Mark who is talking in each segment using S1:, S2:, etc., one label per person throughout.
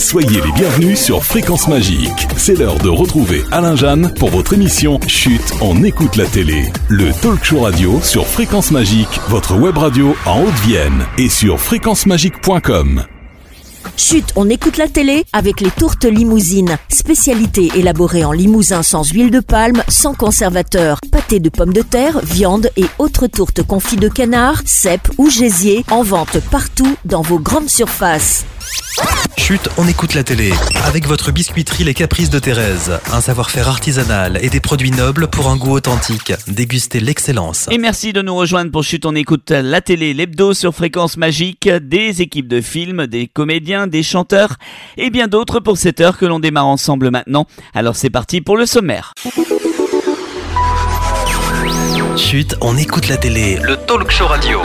S1: Soyez les bienvenus sur Fréquence Magique. C'est l'heure de retrouver Alain Jeanne pour votre émission Chut, on écoute la télé. Le talk show radio sur Fréquence Magique, votre web radio en Haute-Vienne et sur fréquencemagique.com.
S2: Chut, on écoute la télé avec les tourtes limousines. Spécialité élaborée en limousin sans huile de palme, sans conservateur. Pâté de pommes de terre, viande et autres tourtes confites de canard, cèpes ou gésier. En vente partout dans vos grandes surfaces.
S3: Chut, on écoute la télé. Avec votre biscuiterie Les Caprices de Thérèse. Un savoir-faire artisanal et des produits nobles pour un goût authentique. Dégustez l'excellence.
S4: Et merci de nous rejoindre pour Chut, on écoute la télé, l'hebdo sur Fréquence Magique. Des équipes de films, des comédiens, des chanteurs et bien d'autres pour cette heure que l'on démarre ensemble maintenant. Alors c'est parti pour le sommaire.
S3: Chut, on écoute la télé. Le talk show radio.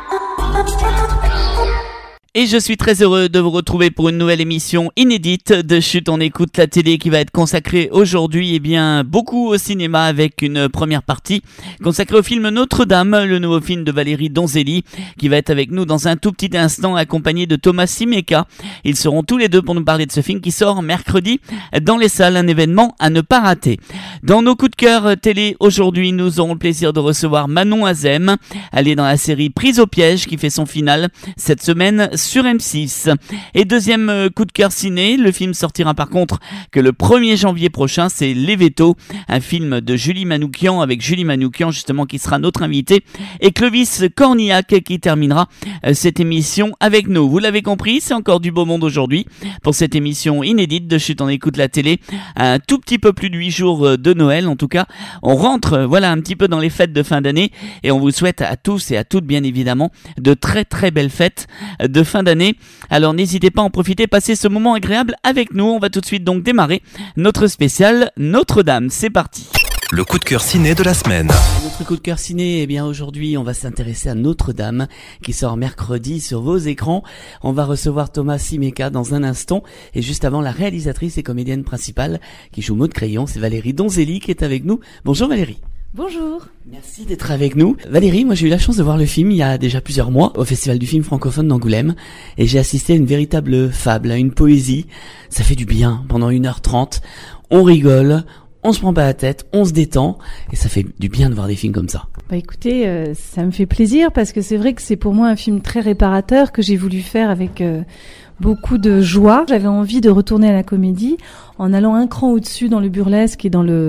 S4: Et je suis très heureux de vous retrouver pour une nouvelle émission inédite de Chut, on écoute la télé qui va être consacrée aujourd'hui beaucoup au cinéma avec une première partie consacrée au film Notre-Dame, le nouveau film de Valérie Donzelli qui va être avec nous dans un tout petit instant accompagné de Thomas Simeka. Ils seront tous les deux pour nous parler de ce film qui sort mercredi dans les salles, un événement à ne pas rater. Dans nos coups de cœur télé aujourd'hui, nous aurons le plaisir de recevoir Manon Azem. Elle est dans la série Prise au piège qui fait son final cette semaine sur M6. Et deuxième coup de cœur ciné, le film sortira par contre que le 1er janvier prochain, c'est Les Vétos, un film de Julie Manoukian avec Julie Manoukian justement qui sera notre invité et Clovis Cornillac qui terminera cette émission avec nous. Vous l'avez compris, c'est encore du beau monde aujourd'hui pour cette émission inédite de Chut, on écoute la télé. Un tout petit peu plus de 8 jours de Noël en tout cas. On rentre un petit peu dans les fêtes de fin d'année et on vous souhaite à tous et à toutes bien évidemment de très très belles fêtes de fin d'année. Alors n'hésitez pas à en profiter, passer ce moment agréable avec nous. On va tout de suite donc démarrer notre spécial Notre-Dame. C'est parti.
S3: Le coup de cœur ciné de la semaine.
S5: Notre coup de cœur ciné, aujourd'hui on va s'intéresser à Notre-Dame qui sort mercredi sur vos écrans. On va recevoir Thomas Simeka dans un instant et juste avant la réalisatrice et comédienne principale qui joue Maud Crayon, c'est Valérie Donzelli qui est avec nous. Bonjour Valérie.
S6: Bonjour.
S5: Merci d'être avec nous. Valérie, moi j'ai eu la chance de voir le film il y a déjà plusieurs mois au Festival du film francophone d'Angoulême et j'ai assisté à une véritable fable, à une poésie. Ça fait du bien pendant 1h30. On rigole, on se prend pas la tête, on se détend et ça fait du bien de voir des films comme ça.
S6: Écoutez, ça me fait plaisir parce que c'est vrai que c'est pour moi un film très réparateur que j'ai voulu faire avec beaucoup de joie. J'avais envie de retourner à la comédie en allant un cran au-dessus dans le burlesque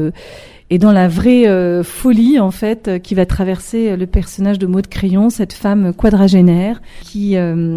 S6: et dans la vraie folie en fait qui va traverser le personnage de Maud Crayon, cette femme quadragénaire qui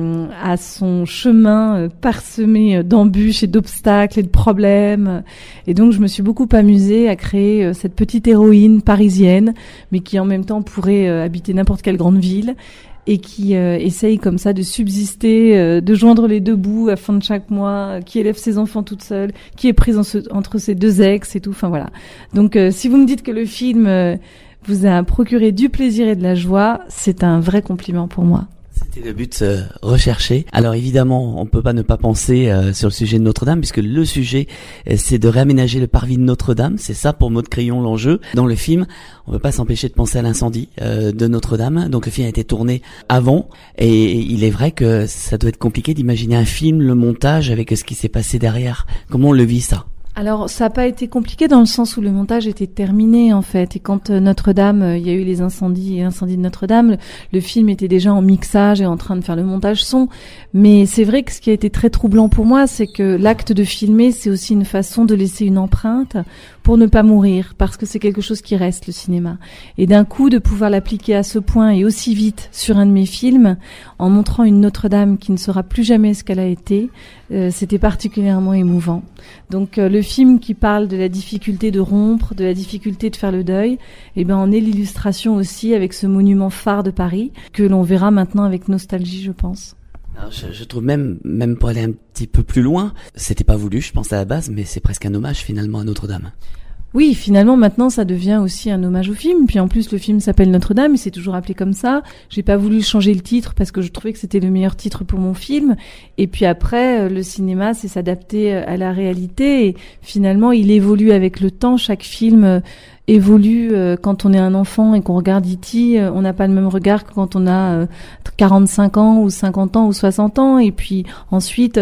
S6: a son chemin parsemé d'embûches et d'obstacles et de problèmes. Et donc je me suis beaucoup amusée à créer cette petite héroïne parisienne, mais qui en même temps pourrait habiter n'importe quelle grande ville. Et qui essaye comme ça de subsister, de joindre les deux bouts à la fin de chaque mois, qui élève ses enfants toute seule, qui est prise entre ses deux ex et tout. Enfin voilà. Donc si vous me dites que le film vous a procuré du plaisir et de la joie, c'est un vrai compliment pour moi.
S5: C'était le but recherché. Alors évidemment, on peut pas ne pas penser sur le sujet de Notre-Dame, puisque le sujet c'est de réaménager le parvis de Notre-Dame. C'est ça pour Maud Crayon l'enjeu. Dans le film, on peut pas s'empêcher de penser à l'incendie de Notre-Dame. Donc le film a été tourné avant, et il est vrai que ça doit être compliqué d'imaginer un film, le montage avec ce qui s'est passé derrière. Comment on le vit ça ?
S6: Alors, ça n'a pas été compliqué dans le sens où le montage était terminé, en fait. Et quand Notre-Dame, il y a eu les incendies de Notre-Dame, le film était déjà en mixage et en train de faire le montage son. Mais c'est vrai que ce qui a été très troublant pour moi, c'est que l'acte de filmer, c'est aussi une façon de laisser une empreinte pour ne pas mourir, parce que c'est quelque chose qui reste, le cinéma. Et d'un coup, de pouvoir l'appliquer à ce point et aussi vite sur un de mes films, en montrant une Notre-Dame qui ne sera plus jamais ce qu'elle a été, c'était particulièrement émouvant. Donc le film qui parle de la difficulté de rompre, de la difficulté de faire le deuil, en est l'illustration aussi avec ce monument phare de Paris, que l'on verra maintenant avec nostalgie, je pense.
S5: Alors je trouve même pour aller un petit peu plus loin, c'était pas voulu, je pense à la base, mais c'est presque un hommage finalement à Notre-Dame.
S6: Oui, finalement, maintenant, ça devient aussi un hommage au film. Puis en plus, le film s'appelle Notre-Dame, il s'est toujours appelé comme ça. J'ai pas voulu changer le titre parce que je trouvais que c'était le meilleur titre pour mon film. Et puis après, le cinéma, c'est s'adapter à la réalité. Et finalement, il évolue avec le temps. Chaque film évolue quand on est un enfant et qu'on regarde E.T., on n'a pas le même regard que quand on a 45 ans ou 50 ans ou 60 ans. Et puis ensuite,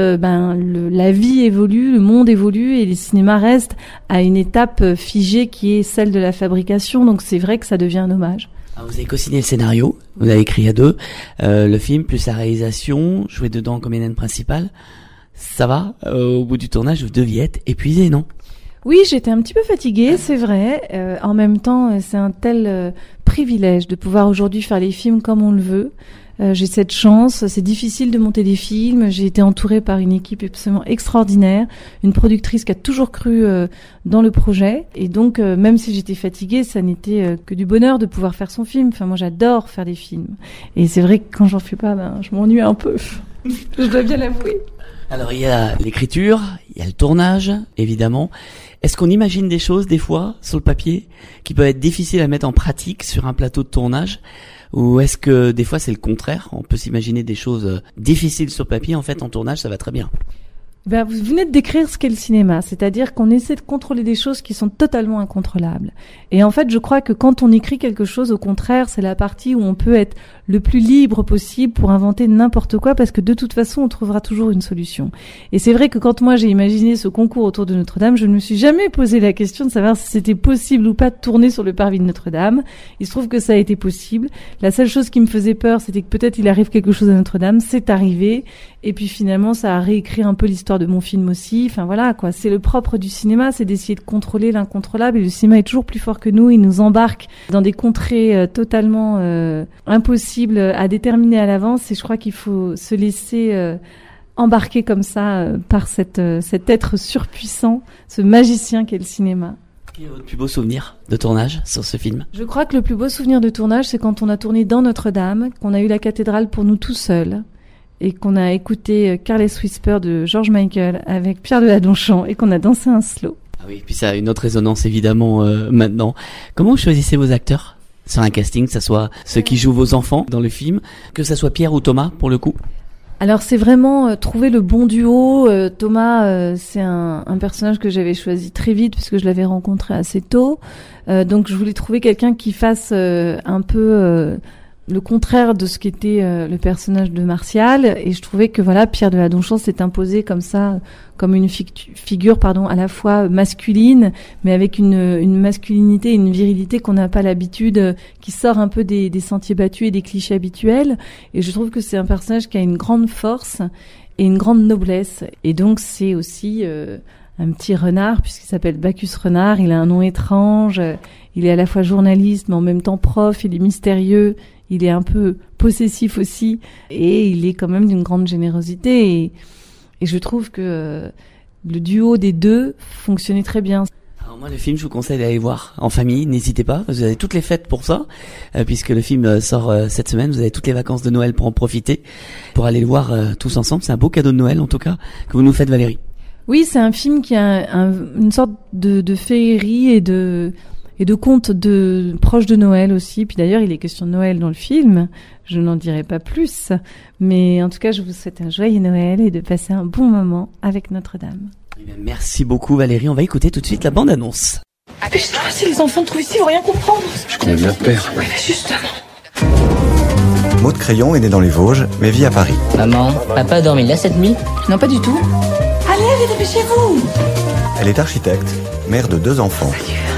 S6: la vie évolue, le monde évolue et les cinémas restent à une étape figée qui est celle de la fabrication. Donc c'est vrai que ça devient un hommage.
S5: Alors, vous avez co-signé le scénario, vous l'avez écrit à deux, le film plus la réalisation, joué dedans comme héroïne principale. Ça va, au bout du tournage, vous deviez être épuisé, non ?
S6: Oui, j'étais un petit peu fatiguée, c'est vrai. En même temps, c'est un tel privilège de pouvoir aujourd'hui faire les films comme on le veut. J'ai cette chance, c'est difficile de monter des films, j'ai été entourée par une équipe absolument extraordinaire, une productrice qui a toujours cru dans le projet, et donc même si j'étais fatiguée, ça n'était que du bonheur de pouvoir faire son film. Enfin, moi j'adore faire des films, et c'est vrai que quand j'en fais pas, je m'ennuie un peu, je dois bien l'avouer.
S5: Alors il y a l'écriture, il y a le tournage, évidemment. Est-ce qu'on imagine des choses des fois sur le papier qui peuvent être difficiles à mettre en pratique sur un plateau de tournage ? Ou est-ce que des fois c'est le contraire ? On peut s'imaginer des choses difficiles sur papier, en fait en tournage ça va très bien.
S6: Vous venez de décrire ce qu'est le cinéma, c'est-à-dire qu'on essaie de contrôler des choses qui sont totalement incontrôlables. Et en fait, je crois que quand on écrit quelque chose, au contraire, c'est la partie où on peut être le plus libre possible pour inventer n'importe quoi, parce que de toute façon, on trouvera toujours une solution. Et c'est vrai que quand moi j'ai imaginé ce concours autour de Notre-Dame, je ne me suis jamais posé la question de savoir si c'était possible ou pas de tourner sur le parvis de Notre-Dame. Il se trouve que ça a été possible. La seule chose qui me faisait peur, c'était que peut-être il arrive quelque chose à Notre-Dame. C'est arrivé. Et puis finalement, ça a réécrit un peu l'histoire de mon film aussi. Enfin voilà, quoi. C'est le propre du cinéma, c'est d'essayer de contrôler l'incontrôlable. Et le cinéma est toujours plus fort que nous. Il nous embarque dans des contrées totalement impossibles à déterminer à l'avance. Et je crois qu'il faut se laisser embarquer comme ça par cet être surpuissant, ce magicien qu'est le cinéma.
S5: Quel est votre plus beau souvenir de tournage sur ce film ?
S6: Je crois que le plus beau souvenir de tournage, c'est quand on a tourné dans Notre-Dame, qu'on a eu la cathédrale pour nous tout seuls, et qu'on a écouté Careless Whisper de George Michael avec Pierre de Ladonchamp et qu'on a dansé un slow.
S5: Ah oui, puis ça a une autre résonance évidemment maintenant. Comment vous choisissez vos acteurs sur un casting, que ça soit ceux qui jouent vos enfants dans le film, que ça soit Pierre ou Thomas pour le coup ?
S6: Alors c'est vraiment trouver le bon duo. Thomas, c'est un personnage que j'avais choisi très vite puisque je l'avais rencontré assez tôt. Donc je voulais trouver quelqu'un qui fasse un peu le contraire de ce qu'était le personnage de Martial, et je trouvais que voilà, Pierre de Ladonchamp s'est imposé comme ça, comme une figure à la fois masculine, mais avec une masculinité et une virilité qu'on n'a pas l'habitude, qui sort un peu des sentiers battus et des clichés habituels. Et je trouve que c'est un personnage qui a une grande force et une grande noblesse. Et donc c'est aussi un petit renard, puisqu'il s'appelle Bacchus Renard. Il a un nom étrange. Il est à la fois journaliste, mais en même temps prof. Il est mystérieux. Il est un peu possessif aussi, et il est quand même d'une grande générosité. Et je trouve que le duo des deux fonctionnait très bien.
S5: Alors moi, le film, je vous conseille d'aller voir en famille. N'hésitez pas, vous avez toutes les fêtes pour ça, puisque le film sort cette semaine. Vous avez toutes les vacances de Noël pour en profiter, pour aller le voir tous ensemble. C'est un beau cadeau de Noël, en tout cas, que vous nous faites, Valérie.
S6: Oui, c'est un film qui a une sorte de féerie et de contes proches de Noël aussi. Puis d'ailleurs, il est question de Noël dans le film. Je n'en dirai pas plus. Mais en tout cas, je vous souhaite un joyeux Noël et de passer un bon moment avec Notre-Dame.
S5: Merci beaucoup, Valérie. On va écouter tout de suite la bande-annonce.
S7: Dépêche-toi, si les enfants te trouvent ici, ils vont rien comprendre.
S8: Je connais bien le père.
S7: Oui, mais justement.
S9: Maud Crayon est née dans les Vosges, mais vit à Paris.
S10: Maman, papa a dormi là cette nuit ?
S7: Non, pas du tout. Allez, dépêchez-vous.
S9: Elle est architecte, mère de 2 enfants.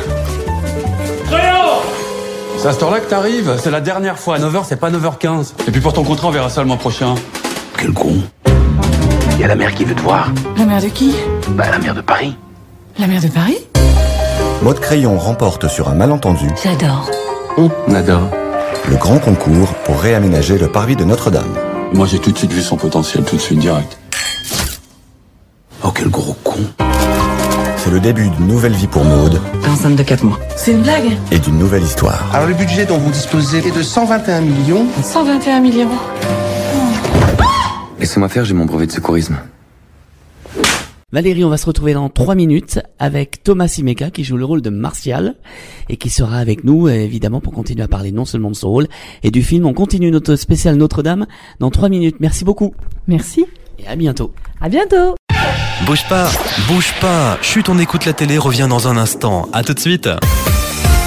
S8: C'est à cette heure-là que t'arrives. C'est la dernière fois. À 9h, c'est pas 9h15. Et puis pour ton contrat, on verra ça le mois prochain.
S11: Quel con. Il y a la mère qui veut te voir.
S7: La mère de qui ?
S11: La mère de Paris.
S7: La mère de Paris ?
S9: Maud Crayon remporte sur un malentendu.
S10: J'adore.
S8: On adore.
S9: Le grand concours pour réaménager le parvis de Notre-Dame.
S8: Moi, j'ai tout de suite vu son potentiel, tout de suite, direct.
S11: Oh, quel gros con.
S9: C'est le début d'une nouvelle vie pour Maud.
S10: Enceinte de 4 mois.
S7: C'est une blague ?
S9: Et d'une nouvelle histoire.
S12: Alors le budget dont vous disposez est de 121 millions.
S7: 121 millions.
S11: Laissez-moi faire, j'ai mon brevet de secourisme.
S5: Valérie, on va se retrouver dans 3 minutes avec Thomas Simeka qui joue le rôle de Martial et qui sera avec nous évidemment pour continuer à parler non seulement de son rôle et du film. On continue notre spécial Notre-Dame dans 3 minutes. Merci beaucoup.
S6: Merci.
S5: Et à bientôt.
S6: À bientôt.
S3: Bouge pas, bouge pas. Chut, on écoute la télé, revient dans un instant. À tout de suite.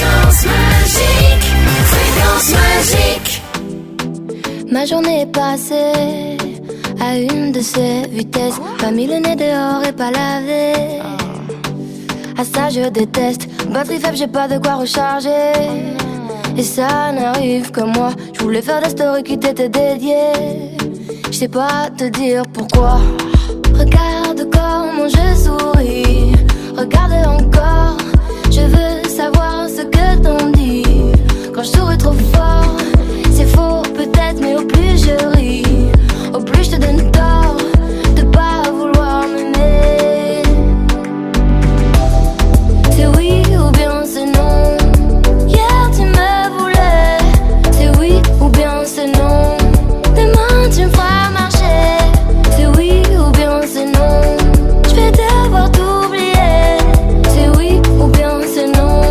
S13: Fréquence magique, fréquence magique.
S14: Ma journée est passée à une de ces vitesses. Pas mis le nez dehors et pas lavé. À ça je déteste. Batterie faible, j'ai pas de quoi recharger. Et ça n'arrive que moi. Je voulais faire des stories qui t'étaient dédiées. Je sais pas te dire pourquoi. Regarde comment je souris. Regarde encore. Je veux savoir ce que t'en dis. Quand je souris trop fort, c'est faux peut-être, mais au plus je ris, au plus je te donne tort de pas vouloir m'aimer. C'est oui ou bien c'est non. Hier tu me voulais. C'est oui ou bien c'est non. Demain tu me feras marcher. C'est oui ou bien c'est non. Je vais devoir t'oublier. C'est oui ou bien c'est non.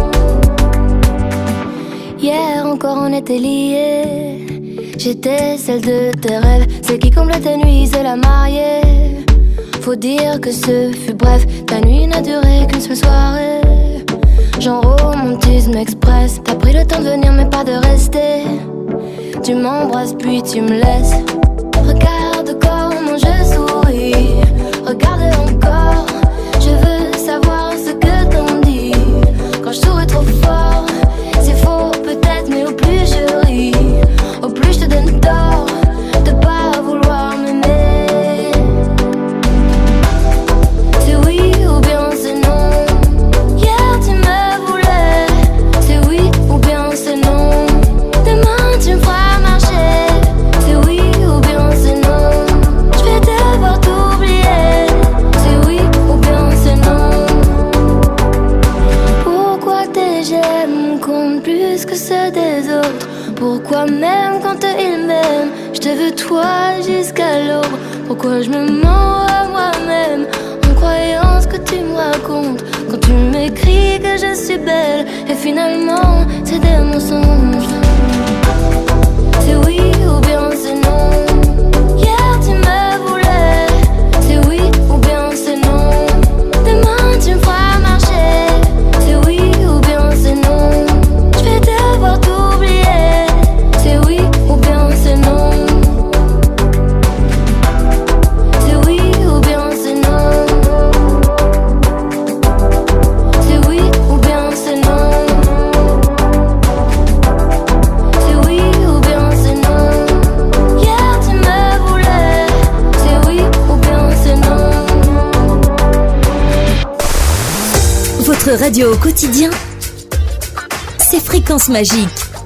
S14: Hier encore on était liés. J'étais celle de tes rêves, celle qui comblait tes nuits, c'est la mariée. Faut dire que ce fut bref, ta nuit n'a duré qu'une seule soirée. Genre romantisme express, t'as pris le temps de venir mais pas de rester. Tu m'embrasses puis tu me laisses. Regarde comment je souris, regarde encore. Je veux savoir ce que t'en dis. Quand je souris trop fort, c'est faux peut-être, mais au plus je ris, au plus je te donne tort de pas vouloir m'aimer. C'est oui ou bien c'est non. Hier tu me voulais. C'est oui ou bien c'est non. Demain tu me feras marcher. C'est oui ou bien c'est non. Je vais devoir t'oublier. C'est oui ou bien c'est non. Pourquoi tes j'aime comptent plus que ceux des autres? Pourquoi même quand ils m'aiment, je te veux toi jusqu'à l'aube? Pourquoi je me mens à moi-même en croyant ce que tu me racontes? Quand tu m'écris que je suis belle et finalement c'est des mensonges. C'est oui ou bien c'est non. Hier tu me voulais. C'est oui ou bien c'est non. Demain tu me feras marcher. C'est oui ou bien c'est non. Je vais devoir t'oublier. C'est oui ou bien c'est non. C'est oui ou bien c'est non. C'est oui ou bien c'est non. C'est oui ou bien c'est non. Hier tu me voulais. C'est oui ou bien c'est non.
S2: Votre radio au quotidien, c'est Fréquence magique.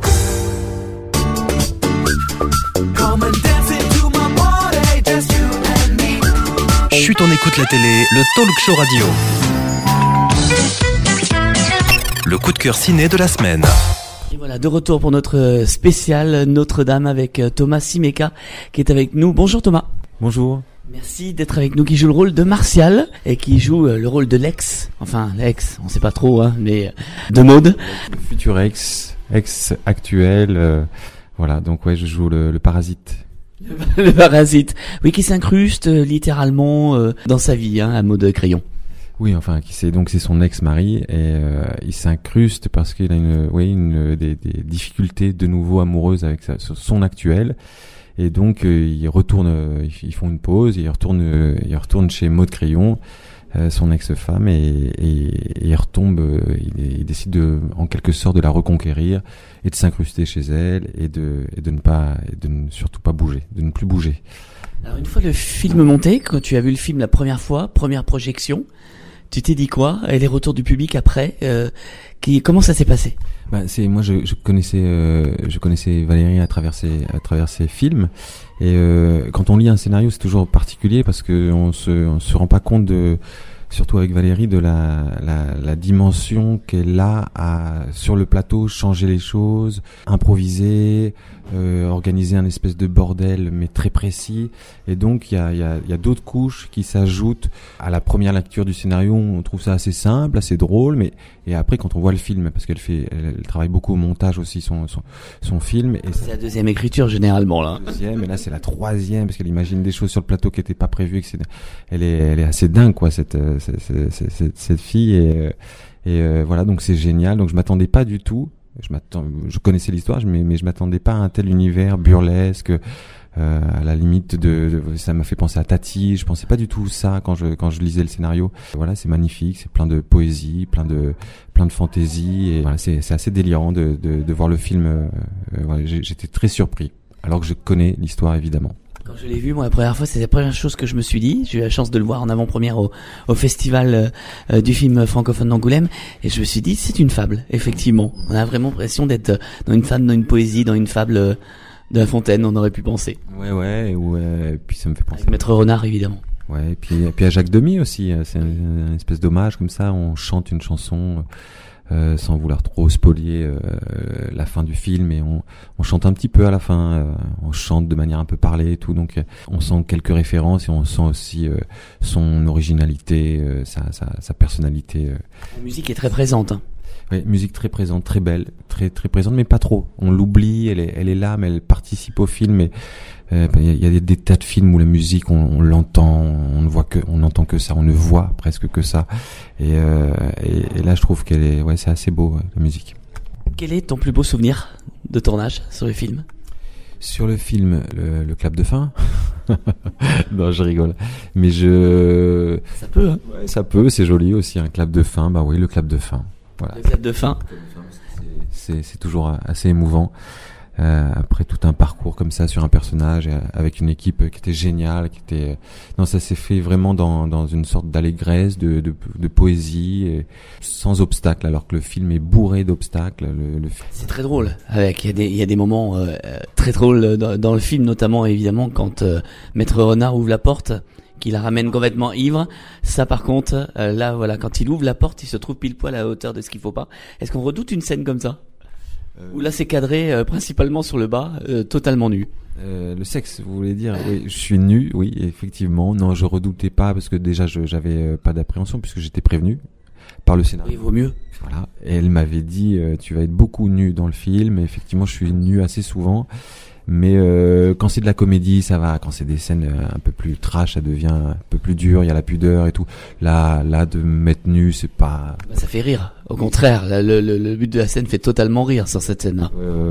S3: Chut, on écoute la télé, le talk show radio. Le coup de cœur ciné de la semaine.
S5: Et voilà, de retour pour notre spécial Notre-Dame avec Thomas Simeka qui est avec nous. Bonjour Thomas.
S15: Bonjour.
S5: Merci d'être avec nous, qui joue le rôle de Martial et qui joue le rôle de l'ex, enfin l'ex, on sait pas trop, hein, mais de Maud.
S15: Le futur ex actuel, voilà, donc ouais, je joue le parasite.
S5: Le parasite, oui, qui s'incruste littéralement dans sa vie, hein, à Maud Crayon.
S15: Oui, enfin, c'est son ex-mari et il s'incruste parce qu'il a des difficultés de nouveau amoureuses avec son actuel. Et donc ils font une pause, il retourne chez Maud Crayon, son ex-femme, et il retombe, il décide en quelque sorte de la reconquérir et de s'incruster chez elle et de ne surtout pas bouger, de ne plus bouger.
S5: Alors une fois le film monté, quand tu as vu le film la première fois, première projection, tu t'es dit quoi? Et les retours du public après, comment ça s'est passé?
S15: Moi je connaissais Valérie à travers ses films, et quand on lit un scénario c'est toujours particulier parce que on se rend pas compte surtout avec Valérie, de la dimension qu'elle a à, sur le plateau, changer les choses, improviser, organiser un espèce de bordel, mais très précis. Et donc, il y a d'autres couches qui s'ajoutent à la première lecture du scénario. On trouve ça assez simple, assez drôle, et après, quand on voit le film, parce qu'elle travaille beaucoup au montage aussi, son film. Et
S5: c'est la deuxième écriture, généralement, là.
S15: Deuxième, et là, c'est la troisième, parce qu'elle imagine des choses sur le plateau qui n'étaient pas prévues, elle est assez dingue, quoi, cette fille, Et voilà, donc c'est génial. Donc je m'attendais pas du tout. Je connaissais l'histoire, mais je m'attendais pas à un tel univers burlesque. À la limite ça m'a fait penser à Tati. Je pensais pas du tout ça quand je lisais le scénario. Voilà, c'est magnifique, c'est plein de poésie, plein de fantaisie, et voilà, c'est assez délirant de voir le film. Voilà, j'étais très surpris, alors que je connais l'histoire évidemment.
S5: Quand je l'ai vu, moi, la première fois, c'est la première chose que je me suis dit. J'ai eu la chance de le voir en avant-première au festival du film francophone d'Angoulême, et je me suis dit, c'est une fable, effectivement. On a vraiment l'impression d'être dans une fable, dans une poésie, dans une fable de La Fontaine, on aurait pu penser.
S15: Ouais, puis ça me fait penser.
S5: Avec Maître Renard, évidemment.
S15: Ouais, et puis à Jacques Demy aussi, c'est une espèce d'hommage comme ça, on chante une chanson sans vouloir trop spolier la fin du film, et on chante un petit peu à la fin, on chante de manière un peu parlée et tout, donc on sent quelques références, et on sent aussi son originalité, sa personnalité.
S5: La musique est très présente, hein.
S15: Oui, musique très présente, très belle, très très présente, mais pas trop. On l'oublie, elle est là, mais elle participe au film. Et il y a des tas de films où la musique, on l'entend, on n'entend que ça, on ne voit presque que ça. Et là, je trouve c'est assez beau, la musique.
S5: Quel est ton plus beau souvenir de tournage sur le film?
S15: Sur le film, le clap de fin. Non, je rigole. Mais
S5: ça peut, hein.
S15: Ouais, ça peut, c'est joli aussi, un clap de fin. Bah oui, le clap de fin. Voilà.
S5: Le clap de fin.
S15: C'est toujours assez émouvant. Après tout un parcours comme ça sur un personnage, avec une équipe qui était géniale, non, ça s'est fait vraiment dans une sorte d'allégresse, de poésie, et sans obstacle, alors que le film est bourré d'obstacles.
S5: C'est très drôle. Il y a des moments très drôles dans le film, notamment évidemment quand Maître Renard ouvre la porte, qui la ramène complètement ivre. Ça, par contre, là, voilà, quand il ouvre la porte, il se trouve pile poil à la hauteur de ce qu'il faut pas. Est-ce qu'on redoute une scène comme ça? Où là, c'est cadré principalement sur le bas, totalement nu.
S15: Le sexe, vous voulez dire? Oui, je suis nu, oui, effectivement. Non, je redoutais pas, parce que déjà, j'avais pas d'appréhension, puisque j'étais prévenu par le scénario.
S5: Il vaut mieux.
S15: Voilà. Et elle m'avait dit, tu vas être beaucoup nu dans le film. Et effectivement, je suis nu assez souvent. Mais quand c'est de la comédie, ça va. Quand c'est des scènes un peu plus trash, ça devient un peu plus dur. Il y a la pudeur et tout. Là, de me mettre nu, c'est pas.
S5: Ça fait rire. Au contraire, le but de la scène fait totalement rire sur cette scène-là.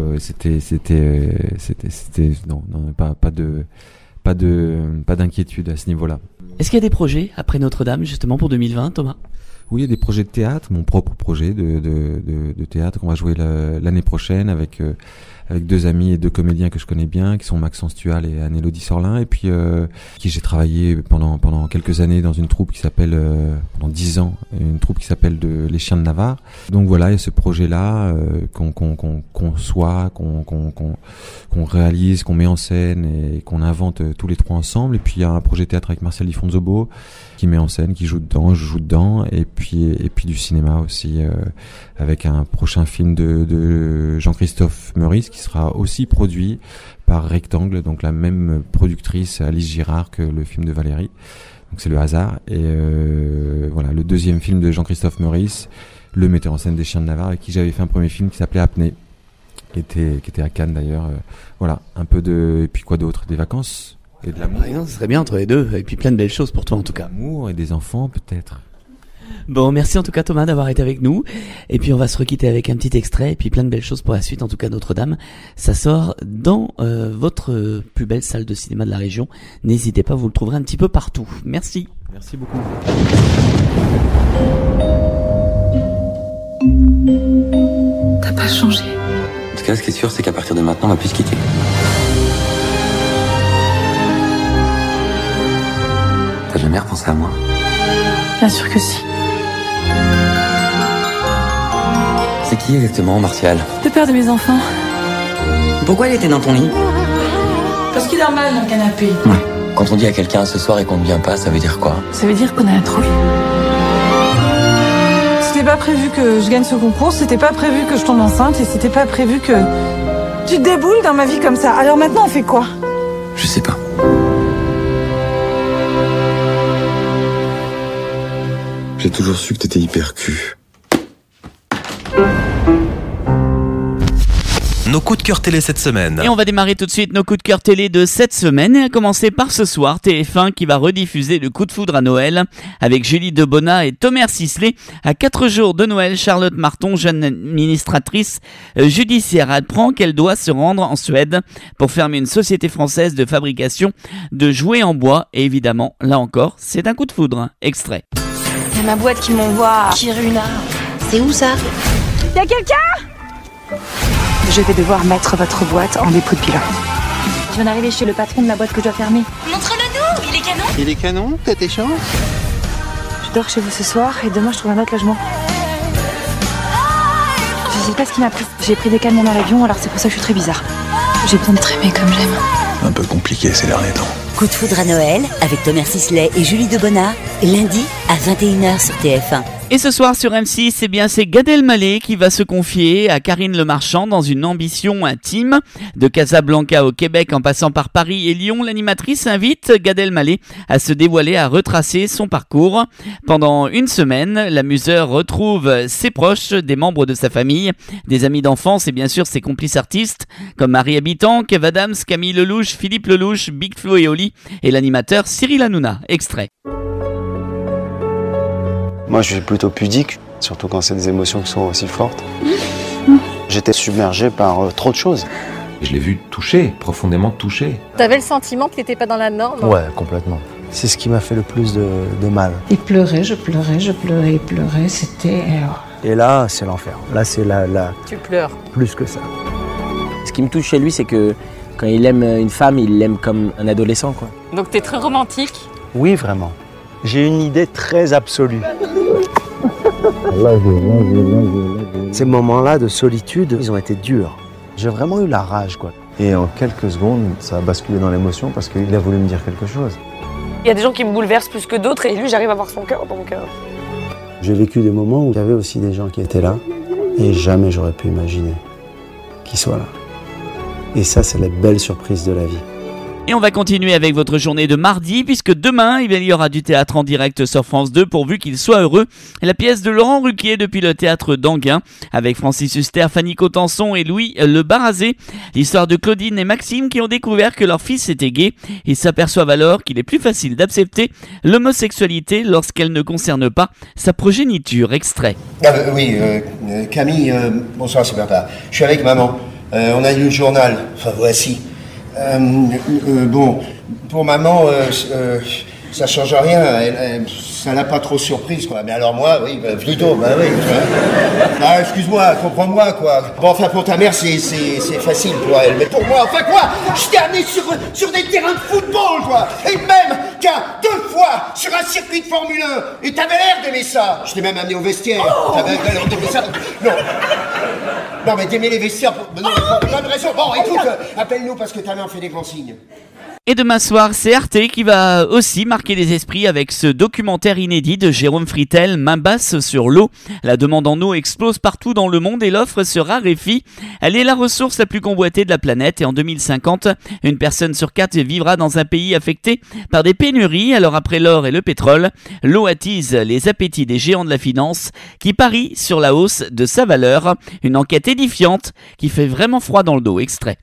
S15: C'était non, pas d'inquiétude à ce niveau-là.
S5: Est-ce qu'il y a des projets après Notre-Dame justement pour 2020, Thomas?
S15: Oui, il y a des projets de théâtre, mon propre projet de théâtre qu'on va jouer l'année prochaine avec deux amis et deux comédiens que je connais bien, qui sont Maxence Tual et Anne-Élodie Sorlin, et puis qui j'ai travaillé pendant quelques années dans une troupe qui s'appelle, pendant 10 ans, une troupe qui s'appelle Les Chiens de Navarre. Donc voilà, il y a ce projet-là qu'on conçoit, qu'on réalise, qu'on met en scène et qu'on invente tous les trois ensemble. Et puis il y a un projet théâtre avec Marcel Di Fonzobo qui met en scène, qui joue dedans, je joue dedans, et puis du cinéma aussi, avec un prochain film de Jean-Christophe Meurice qui sera aussi produit par Rectangle, donc la même productrice, Alice Girard, que le film de Valérie. Donc c'est le hasard. Et voilà, le deuxième film de Jean-Christophe Meurice, le metteur en scène des Chiens de Navarre, avec qui j'avais fait un premier film qui s'appelait Apnée, qui était à Cannes d'ailleurs. Voilà, un peu et puis quoi d'autre, des vacances et de l'amour.
S5: Ce serait bien entre les deux, et puis plein de belles choses pour toi en tout cas.
S15: L'amour et des enfants peut-être.
S5: Bon, merci en tout cas Thomas d'avoir été avec nous. Et puis on va se requitter avec un petit extrait et puis plein de belles choses pour la suite. En tout cas Notre-Dame, ça sort dans votre plus belle salle de cinéma de la région. N'hésitez pas, vous le trouverez un petit peu partout. Merci.
S15: Merci beaucoup.
S7: T'as pas changé.
S11: En tout cas, ce qui est sûr, c'est qu'à partir de maintenant, on va plus se quitter. T'as jamais repensé à moi?
S7: Bien sûr que si.
S11: C'est qui exactement, Martial?
S7: Le père de mes enfants.
S11: Pourquoi il était dans ton lit?
S7: Parce qu'il dort mal dans le canapé.
S11: Ouais. Quand on dit à quelqu'un ce soir et qu'on ne vient pas, ça veut dire quoi?
S7: Ça veut dire qu'on a un trou. C'était pas prévu que je gagne ce concours, c'était pas prévu que je tombe enceinte, et c'était pas prévu que tu te déboules dans ma vie comme ça. Alors maintenant, on fait quoi?
S11: Je sais pas.
S16: J'ai toujours su que t'étais hyper cul.
S3: nos coups de cœur télé cette semaine.
S4: Et on va démarrer tout de suite nos coups de cœur télé de cette semaine, et à commencer par ce soir, TF1 qui va rediffuser le coup de foudre à Noël avec Julie Debona et Thomas Sisley. À 4 jours de Noël, Charlotte Marton, jeune administratrice judiciaire, apprend qu'elle doit se rendre en Suède pour fermer une société française de fabrication de jouets en bois. Et évidemment, là encore, c'est un coup de foudre. Extrait.
S17: Il y a ma boîte qui m'envoie à Kiruna.
S18: C'est où ça?
S17: Y a quelqu'un? Je vais devoir mettre votre boîte en dépôt de bilan. Je viens d'arriver chez le patron de la boîte que je dois fermer.
S18: Montre-le-nous, il est canon.
S12: Il est canon, t'as tes chances?
S17: Je dors chez vous ce soir et demain je trouve un autre logement. Je sais pas ce qui m'a pris. J'ai pris des calmants dans l'avion, alors c'est pour ça que je suis très bizarre. J'ai besoin de t'aimer comme j'aime.
S16: Un peu compliqué ces derniers temps.
S18: Coup de foudre à Noël avec Thomas Sisley et Julie Debona, lundi à 21h sur TF1.
S4: Et ce soir sur M6, eh bien, c'est Gad Elmaleh qui va se confier à Karine Le Marchand dans une ambition intime. De Casablanca au Québec en passant par Paris et Lyon, l'animatrice invite Gad Elmaleh à se dévoiler, à retracer son parcours. Pendant une semaine, l'amuseur retrouve ses proches, des membres de sa famille, des amis d'enfance et bien sûr ses complices artistes comme Marie Habitant, Kev Adams, Camille Lelouch, Philippe Lelouch, Big Flo et Oli et l'animateur Cyril Hanouna. Extrait.
S19: Moi, je suis plutôt pudique, surtout quand c'est des émotions qui sont aussi fortes. J'étais submergé par trop de choses.
S20: Je l'ai vu touché, profondément touché.
S21: T'avais le sentiment que t'étais pas dans la norme?
S19: Ouais, complètement. C'est ce qui m'a fait le plus de mal.
S22: Il pleurait, je pleurais, il pleurait, c'était...
S19: Et là, c'est l'enfer. Là, c'est la...
S21: Tu pleures.
S19: Plus que ça.
S23: Ce qui me touche chez lui, c'est que quand il aime une femme, il l'aime comme un adolescent, quoi.
S21: Donc t'es très romantique?
S19: Oui, vraiment. J'ai une idée très absolue. Ces moments-là de solitude, ils ont été durs. J'ai vraiment eu la rage, quoi.
S9: Et en quelques secondes, ça a basculé dans l'émotion parce qu'il a voulu me dire quelque chose.
S21: Il y a des gens qui me bouleversent plus que d'autres et lui, j'arrive à voir son cœur, donc...
S19: J'ai vécu des moments où il y avait aussi des gens qui étaient là et jamais j'aurais pu imaginer qu'ils soient là. Et ça, c'est la belle surprise de la vie.
S4: Et on va continuer avec votre journée de mardi, puisque demain, il y aura du théâtre en direct sur France 2, pourvu qu'il soit heureux. La pièce de Laurent Ruquier depuis le théâtre d'Anguin, avec Francis Huster, Fanny Cotenson et Louis Le Barazé. L'histoire de Claudine et Maxime qui ont découvert que leur fils était gay. Ils s'aperçoivent alors qu'il est plus facile d'accepter l'homosexualité lorsqu'elle ne concerne pas sa progéniture. Extrait.
S12: Camille, bonsoir, c'est papa. Je suis avec maman. On a lu le journal. Enfin, voici. Bon, pour maman, ça change rien, ça l'a pas trop surprise, quoi. Mais alors moi, oui, plutôt, oui. Ah, excuse-moi, comprends-moi, quoi. Bon, enfin, pour ta mère, c'est facile pour elle. Mais pour moi, enfin quoi, je t'ai amené sur des terrains de football, quoi. Et même, tiens, 2 fois sur un circuit de Formule 1. Et t'avais l'air d'aimer ça. Je t'ai même amené au vestiaire. T'avais l'air d'aimer ça. Non, mais d'aimer les vestiaires pour bonne raison. Bon, écoute, appelle-nous parce que ta main fait des grands signes.
S4: Et demain soir, c'est Arte qui va aussi marquer les esprits avec ce documentaire inédit de Jérôme Fritel, Main basse sur l'eau. La demande en eau explose partout dans le monde et l'offre se raréfie. Elle est la ressource la plus convoitée de la planète et en 2050, une personne sur 4 vivra dans un pays affecté par des pénuries. Alors après l'or et le pétrole, l'eau attise les appétits des géants de la finance qui parient sur la hausse de sa valeur. Une enquête édifiante qui fait vraiment froid dans le dos. Extrait.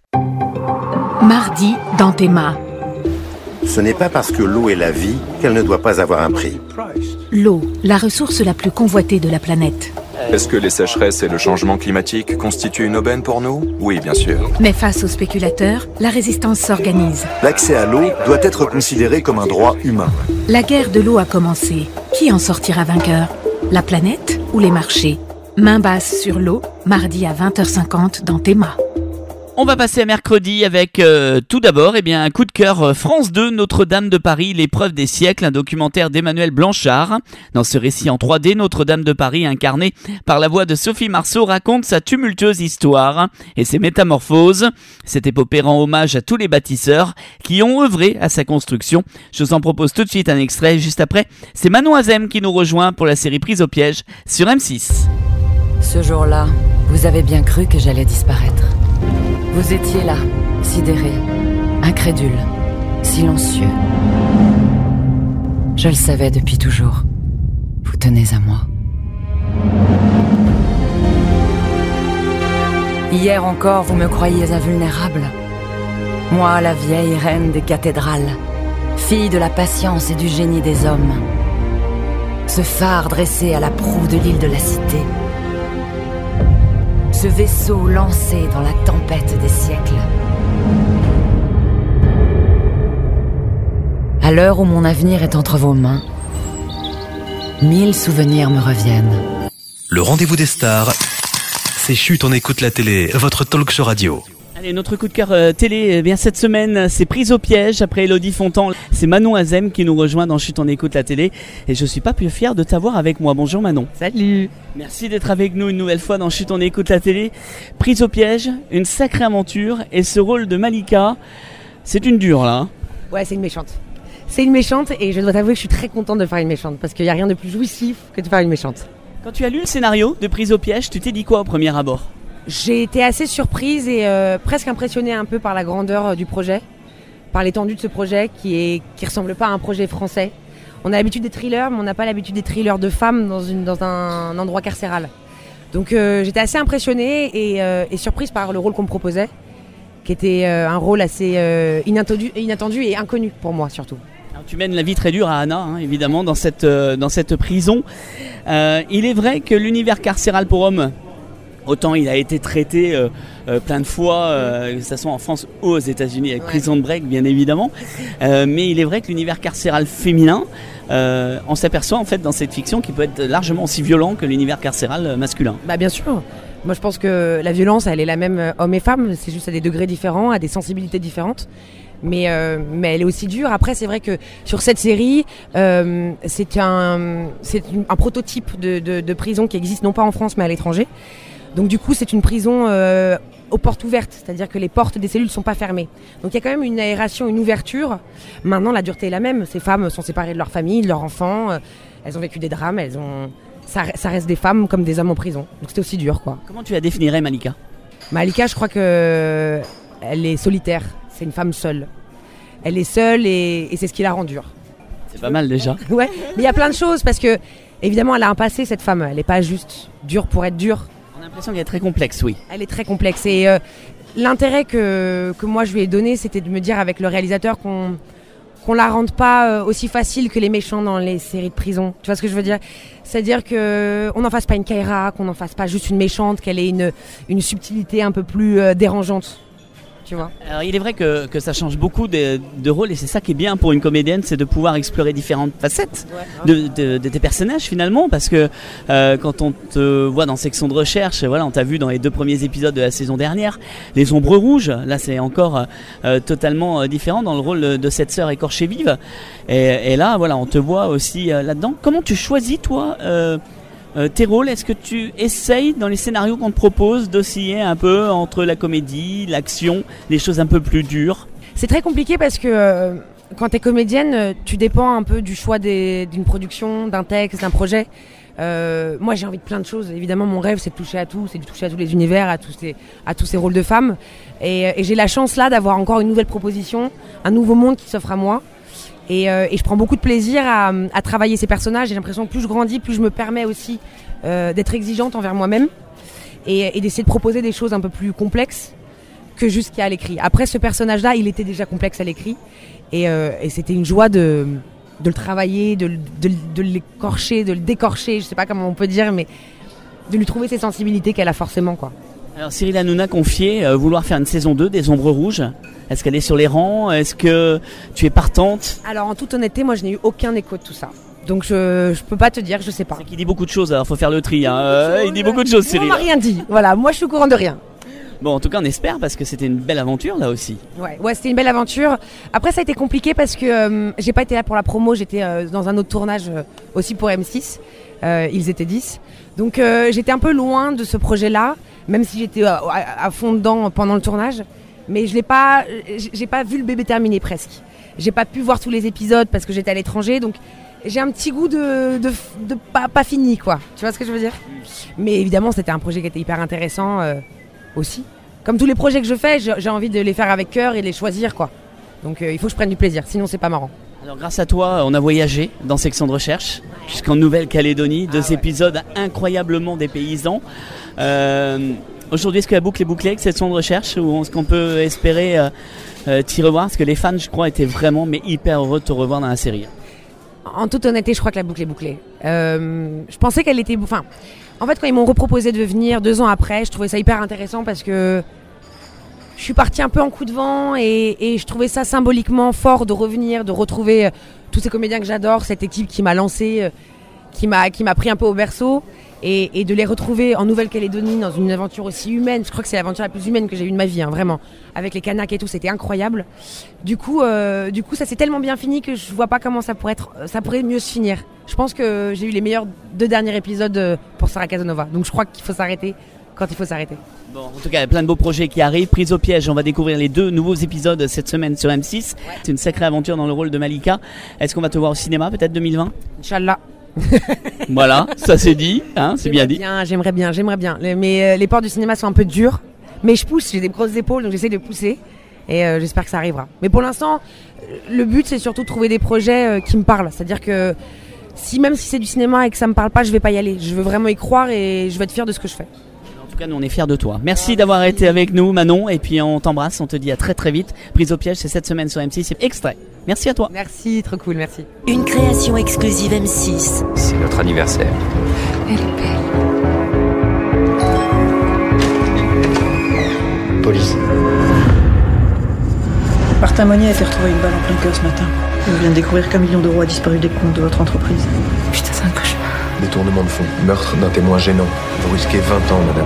S24: Mardi dans Théma.
S25: Ce n'est pas parce que l'eau est la vie qu'elle ne doit pas avoir un prix.
S24: L'eau, la ressource la plus convoitée de la planète.
S26: Est-ce que les sécheresses et le changement climatique constituent une aubaine pour nous? Oui, bien sûr.
S24: Mais face aux spéculateurs, la résistance s'organise.
S27: L'accès à l'eau doit être considéré comme un droit humain.
S24: La guerre de l'eau a commencé. Qui en sortira vainqueur? La planète ou les marchés? Main basse sur l'eau, mardi à 20h50 dans Théma.
S4: On va passer à mercredi avec tout d'abord un coup de cœur France 2, Notre-Dame de Paris, l'épreuve des siècles, un documentaire d'Emmanuel Blanchard. Dans ce récit en 3D, Notre-Dame de Paris, incarnée par la voix de Sophie Marceau, raconte sa tumultueuse histoire et ses métamorphoses. Cette épopée rend hommage à tous les bâtisseurs qui ont œuvré à sa construction. Je vous en propose tout de suite un extrait. Juste après, c'est Manon Azem qui nous rejoint pour la série Prise au piège sur M6.
S28: Ce jour-là, vous avez bien cru que j'allais disparaître. Vous étiez là, sidéré, incrédule, silencieux. Je le savais depuis toujours. Vous tenez à moi. Hier encore, vous me croyiez invulnérable. Moi, la vieille reine des cathédrales, fille de la patience et du génie des hommes. Ce phare dressé à la proue de l'île de la Cité. Ce vaisseau lancé dans la tempête des siècles. À l'heure où mon avenir est entre vos mains, 1000 souvenirs me reviennent.
S3: Le rendez-vous des stars, c'est Chut, on écoute la télé, votre talk show radio.
S4: Allez, notre coup de cœur télé, eh bien cette semaine, c'est Prise au piège après Elodie Fontan. C'est Manon Azem qui nous rejoint dans Chut, on écoute la télé. Et je suis pas plus fier de t'avoir avec moi. Bonjour Manon.
S1: Salut.
S4: Merci d'être avec nous une nouvelle fois dans Chut, on écoute la télé. Prise au piège, une sacrée aventure. Et ce rôle de Malika, c'est une dure là.
S1: Ouais, c'est une méchante. C'est une méchante et je dois t'avouer que je suis très contente de faire une méchante. Parce qu'il n'y a rien de plus jouissif que de faire une méchante.
S4: Quand tu as lu le scénario de Prise au piège, tu t'es dit quoi au premier abord ?
S1: J'ai été assez surprise et presque impressionnée un peu par la grandeur du projet, par l'étendue de ce projet qui ressemble pas à un projet français. On a l'habitude des thrillers, mais on n'a pas l'habitude des thrillers de femmes dans un endroit carcéral. Donc j'étais assez impressionnée et surprise par le rôle qu'on me proposait, qui était un rôle assez inattendu et inconnu pour moi surtout.
S4: Alors, tu mènes la vie très dure à Anna, hein, évidemment, dans cette prison. Il est vrai que l'univers carcéral pour hommes, autant il a été traité plein de fois, que ce soit en France ou aux États-Unis avec Prison Break bien évidemment, mais il est vrai que l'univers carcéral féminin, on s'aperçoit en fait dans cette fiction qu'il peut être largement aussi violent que l'univers carcéral masculin.
S1: Bah bien sûr, moi je pense que la violence elle est la même hommes et femmes, c'est juste à des degrés différents, à des sensibilités différentes. Mais elle est aussi dure. Après, c'est vrai que sur cette série, c'est un prototype de prison qui existe non pas en France mais à l'étranger. Donc du coup, c'est une prison aux portes ouvertes, c'est-à-dire que les portes des cellules ne sont pas fermées. Donc il y a quand même une aération, une ouverture. Maintenant, la dureté est la même. Ces femmes sont séparées de leur famille, de leurs enfants. Elles ont vécu des drames. Ça reste des femmes comme des hommes en prison. Donc c'était aussi dur, quoi.
S4: Comment tu la définirais, Malika ?
S1: Malika, je crois que elle est solitaire. C'est une femme seule. Elle est seule et c'est ce qui la rend dure.
S4: C'est pas mal déjà.
S1: Ouais, mais il y a plein de choses parce que évidemment, elle a un passé, cette femme. Elle n'est pas juste dure pour être dure.
S4: On a l'impression qu'elle est très complexe, oui.
S1: Elle est très complexe et l'intérêt que moi je lui ai donné, c'était de me dire avec le réalisateur qu'on la rende pas aussi facile que les méchants dans les séries de prison. Tu vois ce que je veux dire ? C'est-à-dire qu'on n'en fasse pas une Kaira, qu'on n'en fasse pas juste une méchante, qu'elle ait une subtilité un peu plus dérangeante. Tu vois.
S4: Alors il est vrai que ça change beaucoup de rôles et c'est ça qui est bien pour une comédienne, c'est de pouvoir explorer différentes facettes de tes personnages finalement, parce que quand on te voit dans Section de recherche, voilà, on t'a vu dans les 2 premiers épisodes de la saison dernière, les ombres rouges, là c'est encore totalement différent dans le rôle de cette sœur écorchée vive et là voilà, on te voit aussi là-dedans. Comment tu choisis toi tes rôles? Est-ce que tu essayes dans les scénarios qu'on te propose d'osciller un peu entre la comédie, l'action, les choses un peu plus dures?
S1: C'est très compliqué parce que quand tu es comédienne, tu dépends un peu du choix d'une production, d'un texte, d'un projet. Moi j'ai envie de plein de choses. Évidemment mon rêve c'est de toucher à tout, c'est de toucher à tous les univers, à tous ces rôles de femmes. Et j'ai la chance là d'avoir encore une nouvelle proposition, un nouveau monde qui s'offre à moi. Et je prends beaucoup de plaisir à travailler ces personnages. J'ai l'impression que plus je grandis, plus je me permets aussi d'être exigeante envers moi-même et d'essayer de proposer des choses un peu plus complexes que juste qu'il y a à l'écrit. Après, ce personnage-là, il était déjà complexe à l'écrit et c'était une joie de le travailler, de l'écorcher, de le décorcher, je sais pas comment on peut dire, mais de lui trouver ses sensibilités qu'elle a forcément, quoi.
S4: Alors Cyril Hanouna confiait vouloir faire une saison 2 des Ombres Rouges. Est-ce qu'elle est sur les rangs? Est-ce que tu es partante?
S1: Alors en toute honnêteté, moi je n'ai eu aucun écho de tout ça. Donc je peux pas te dire, je sais pas.
S4: C'est qu'il dit beaucoup de choses, alors faut faire le tri. Hein. Il dit beaucoup de choses, Cyril.
S1: On m'a rien dit, voilà, moi je suis au courant de rien.
S4: Bon, en tout cas on espère parce que c'était une belle aventure là aussi.
S1: Ouais, c'était une belle aventure. Après ça a été compliqué parce que j'ai pas été là pour la promo, j'étais dans un autre tournage aussi pour M6. Ils étaient 10. Donc j'étais un peu loin de ce projet-là, même si j'étais à fond dedans pendant le tournage. Mais j'ai pas vu le bébé terminer presque. J'ai pas pu voir tous les épisodes parce que j'étais à l'étranger, donc j'ai un petit goût de pas fini, quoi. Tu vois ce que je veux dire? Mais évidemment, c'était un projet qui était hyper intéressant aussi. Comme tous les projets que je fais, j'ai envie de les faire avec cœur et de les choisir, quoi. Donc il faut que je prenne du plaisir, sinon c'est pas marrant.
S4: Alors grâce à toi, on a voyagé dans Section de recherche jusqu'en Nouvelle-Calédonie, 2 épisodes incroyablement dépaysants. Aujourd'hui, est-ce que la boucle est bouclée avec cette son de recherche ou est-ce qu'on peut espérer t'y revoir? Parce que les fans, je crois, étaient vraiment hyper heureux de te revoir dans la série.
S1: En toute honnêteté, je crois que la boucle est bouclée. Je pensais qu'elle était... Enfin, en fait, quand ils m'ont reproposé de venir 2 ans après, je trouvais ça hyper intéressant parce que je suis partie un peu en coup de vent et je trouvais ça symboliquement fort de revenir, de retrouver tous ces comédiens que j'adore, cette équipe qui m'a lancée, qui m'a pris un peu au berceau et de les retrouver en Nouvelle-Calédonie dans une aventure aussi humaine. Je crois que c'est l'aventure la plus humaine que j'ai eue de ma vie, vraiment. Avec les Kanaks et tout, c'était incroyable. Du coup, ça s'est tellement bien fini que je vois pas comment ça pourrait mieux se finir. Je pense que j'ai eu les meilleurs 2 derniers épisodes pour Sarah Casanova. Donc je crois qu'il faut s'arrêter quand il faut s'arrêter.
S4: Bon, en tout cas, il y a plein de beaux projets qui arrivent. Prise au piège, on va découvrir les 2 nouveaux épisodes cette semaine sur M6. C'est une sacrée aventure dans le rôle de Malika. Est-ce qu'on va te voir au cinéma peut-être 2020 ?
S1: Inch'Allah.
S4: Voilà, ça c'est dit, hein, c'est bien dit.
S1: J'aimerais bien. Mais les portes du cinéma sont un peu dures. Mais je pousse, j'ai des grosses épaules, donc j'essaie de pousser. Et j'espère que ça arrivera. Mais pour l'instant, le but c'est surtout de trouver des projets qui me parlent. C'est-à-dire que même si c'est du cinéma et que ça me parle pas, je vais pas y aller. Je veux vraiment y croire et je vais être fière de ce que je fais.
S4: En tout cas, nous on est fiers de toi. Merci d'avoir été avec nous, Manon. Et puis on t'embrasse, on te dit à très très vite. Prise au piège, c'est cette semaine sur M6, c'est extrait. Merci à toi.
S1: Merci, trop cool, merci.
S18: Une création exclusive M6.
S26: C'est notre anniversaire.
S17: Elle est belle.
S26: Police.
S2: Martin Monnier a été retrouvé une balle en plein cœur ce matin. Je viens de découvrir qu'1 million d'euros a disparu des comptes de votre entreprise.
S17: Putain, c'est un cauchemar.
S20: Détournement de fonds, meurtre d'un témoin gênant. Vous risquez 20 ans, madame.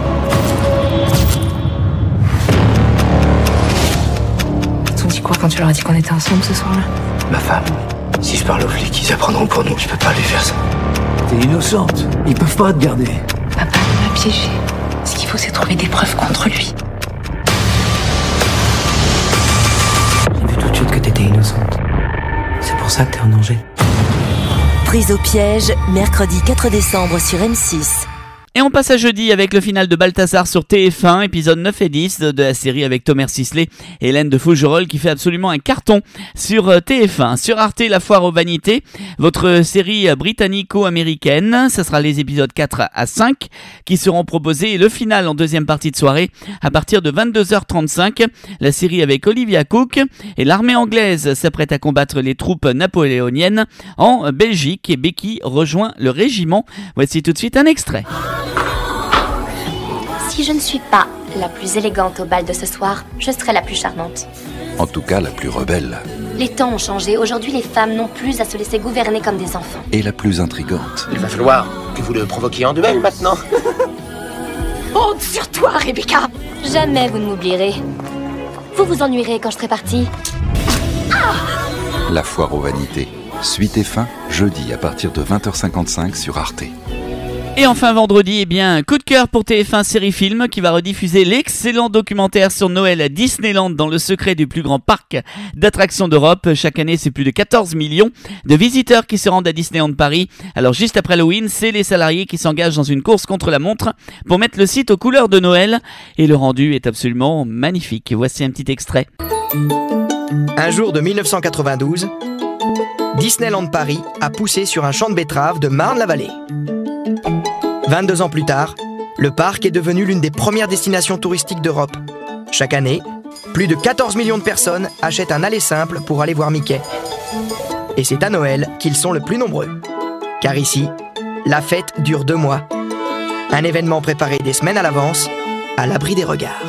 S17: T'ont dit quoi quand tu leur as dit qu'on était ensemble ce soir-là?
S11: Ma femme. Si je parle aux flics, ils apprendront pour nous. Je peux pas lui faire ça.
S5: T'es innocente. Ils peuvent pas te garder.
S17: Papa m'a piégé. Ce qu'il faut, c'est trouver des preuves contre lui.
S5: J'ai vu tout de suite que t'étais innocente. C'est pour ça que t'es en danger.
S18: Prise au piège, mercredi 4 décembre sur M6.
S4: Et on passe à jeudi avec le final de Balthazar sur TF1, épisode 9 et 10 de la série avec Thomas Sisley et Hélène de Fougerolles qui fait absolument un carton sur TF1. Sur Arte, La Foire aux Vanités, votre série britannico-américaine, ça sera les épisodes 4 à 5 qui seront proposés et le final en deuxième partie de soirée à partir de 22h35. La série avec Olivia Cook et l'armée anglaise s'apprête à combattre les troupes napoléoniennes en Belgique et Becky rejoint le régiment. Voici tout de suite un extrait.
S6: Si je ne suis pas la plus élégante au bal de ce soir, je serai la plus charmante.
S16: En tout cas, la plus rebelle.
S6: Les temps ont changé. Aujourd'hui, les femmes n'ont plus à se laisser gouverner comme des enfants.
S16: Et la plus intrigante.
S11: Il va falloir que vous le provoquiez en duel maintenant.
S6: Honte sur toi, Rebecca! Jamais vous ne m'oublierez. Vous vous ennuierez quand je serai partie.
S16: La Foire aux Vanités. Suite et fin, jeudi à partir de 20h55 sur Arte.
S4: Et enfin vendredi, eh bien, coup de cœur pour TF1 Série Film qui va rediffuser l'excellent documentaire sur Noël à Disneyland dans le secret du plus grand parc d'attractions d'Europe. Chaque année, c'est plus de 14 millions de visiteurs qui se rendent à Disneyland Paris. Alors juste après Halloween, c'est les salariés qui s'engagent dans une course contre la montre pour mettre le site aux couleurs de Noël. Et le rendu est absolument magnifique. Voici un petit extrait.
S8: Un jour de 1992, Disneyland Paris a poussé sur un champ de betteraves de Marne-la-Vallée. 22 ans plus tard, le parc est devenu l'une des premières destinations touristiques d'Europe. Chaque année, plus de 14 millions de personnes achètent un aller simple pour aller voir Mickey. Et c'est à Noël qu'ils sont le plus nombreux. Car ici, la fête dure 2 mois. Un événement préparé des semaines à l'avance, à l'abri des regards.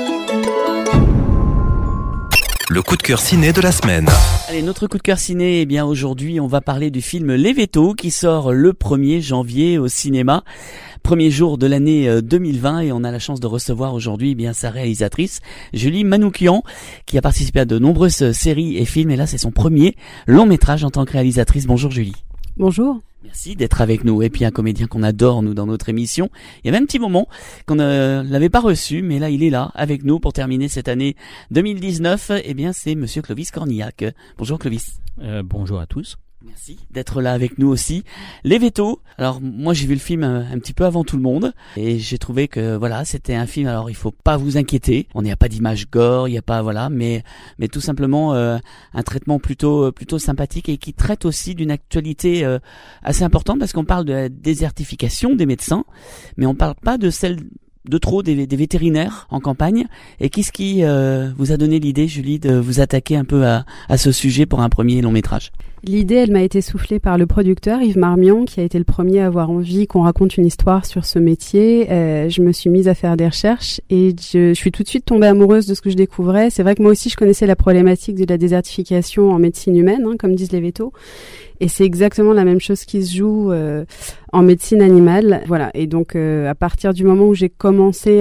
S3: Le coup de cœur ciné de la semaine.
S4: Allez, notre coup de cœur ciné, eh bien aujourd'hui on va parler du film Les Vétos qui sort le 1er janvier au cinéma. Premier jour de l'année 2020 et on a la chance de recevoir aujourd'hui eh bien sa réalisatrice Julie Manoukian qui a participé à de nombreuses séries et films et là c'est son premier long métrage en tant que réalisatrice. Bonjour Julie.
S10: Bonjour.
S4: Merci d'être avec nous. Et puis un comédien qu'on adore, nous, dans notre émission. Il y avait un petit moment qu'on ne l'avait pas reçu, mais là, il est là, avec nous, pour terminer cette année 2019. Eh bien, c'est Monsieur Clovis Cornillac. Bonjour Clovis.
S13: Bonjour à tous.
S4: Merci d'être là avec nous aussi. Les Vétos. Alors moi j'ai vu le film un petit peu avant tout le monde et j'ai trouvé que voilà c'était un film. Alors il faut pas vous inquiéter. On n'y a pas d'image gore, il y a pas voilà, mais tout simplement un traitement plutôt sympathique et qui traite aussi d'une actualité assez importante parce qu'on parle de la désertification des médecins, mais on parle pas de celle de trop des vétérinaires en campagne. Et qu'est-ce qui vous a donné l'idée, Julie, de vous attaquer un peu à ce sujet pour un premier long métrage ?
S7: L'idée, elle m'a été soufflée par le producteur Yves Marmion, qui a été le premier à avoir envie qu'on raconte une histoire sur ce métier. Je me suis mise à faire des recherches et je suis tout de suite tombée amoureuse de ce que je découvrais. C'est vrai que moi aussi, je connaissais la problématique de la désertification en médecine humaine, comme disent les vétos. Et c'est exactement la même chose qui se joue en médecine animale. Voilà. Et donc, à partir du moment où j'ai commencé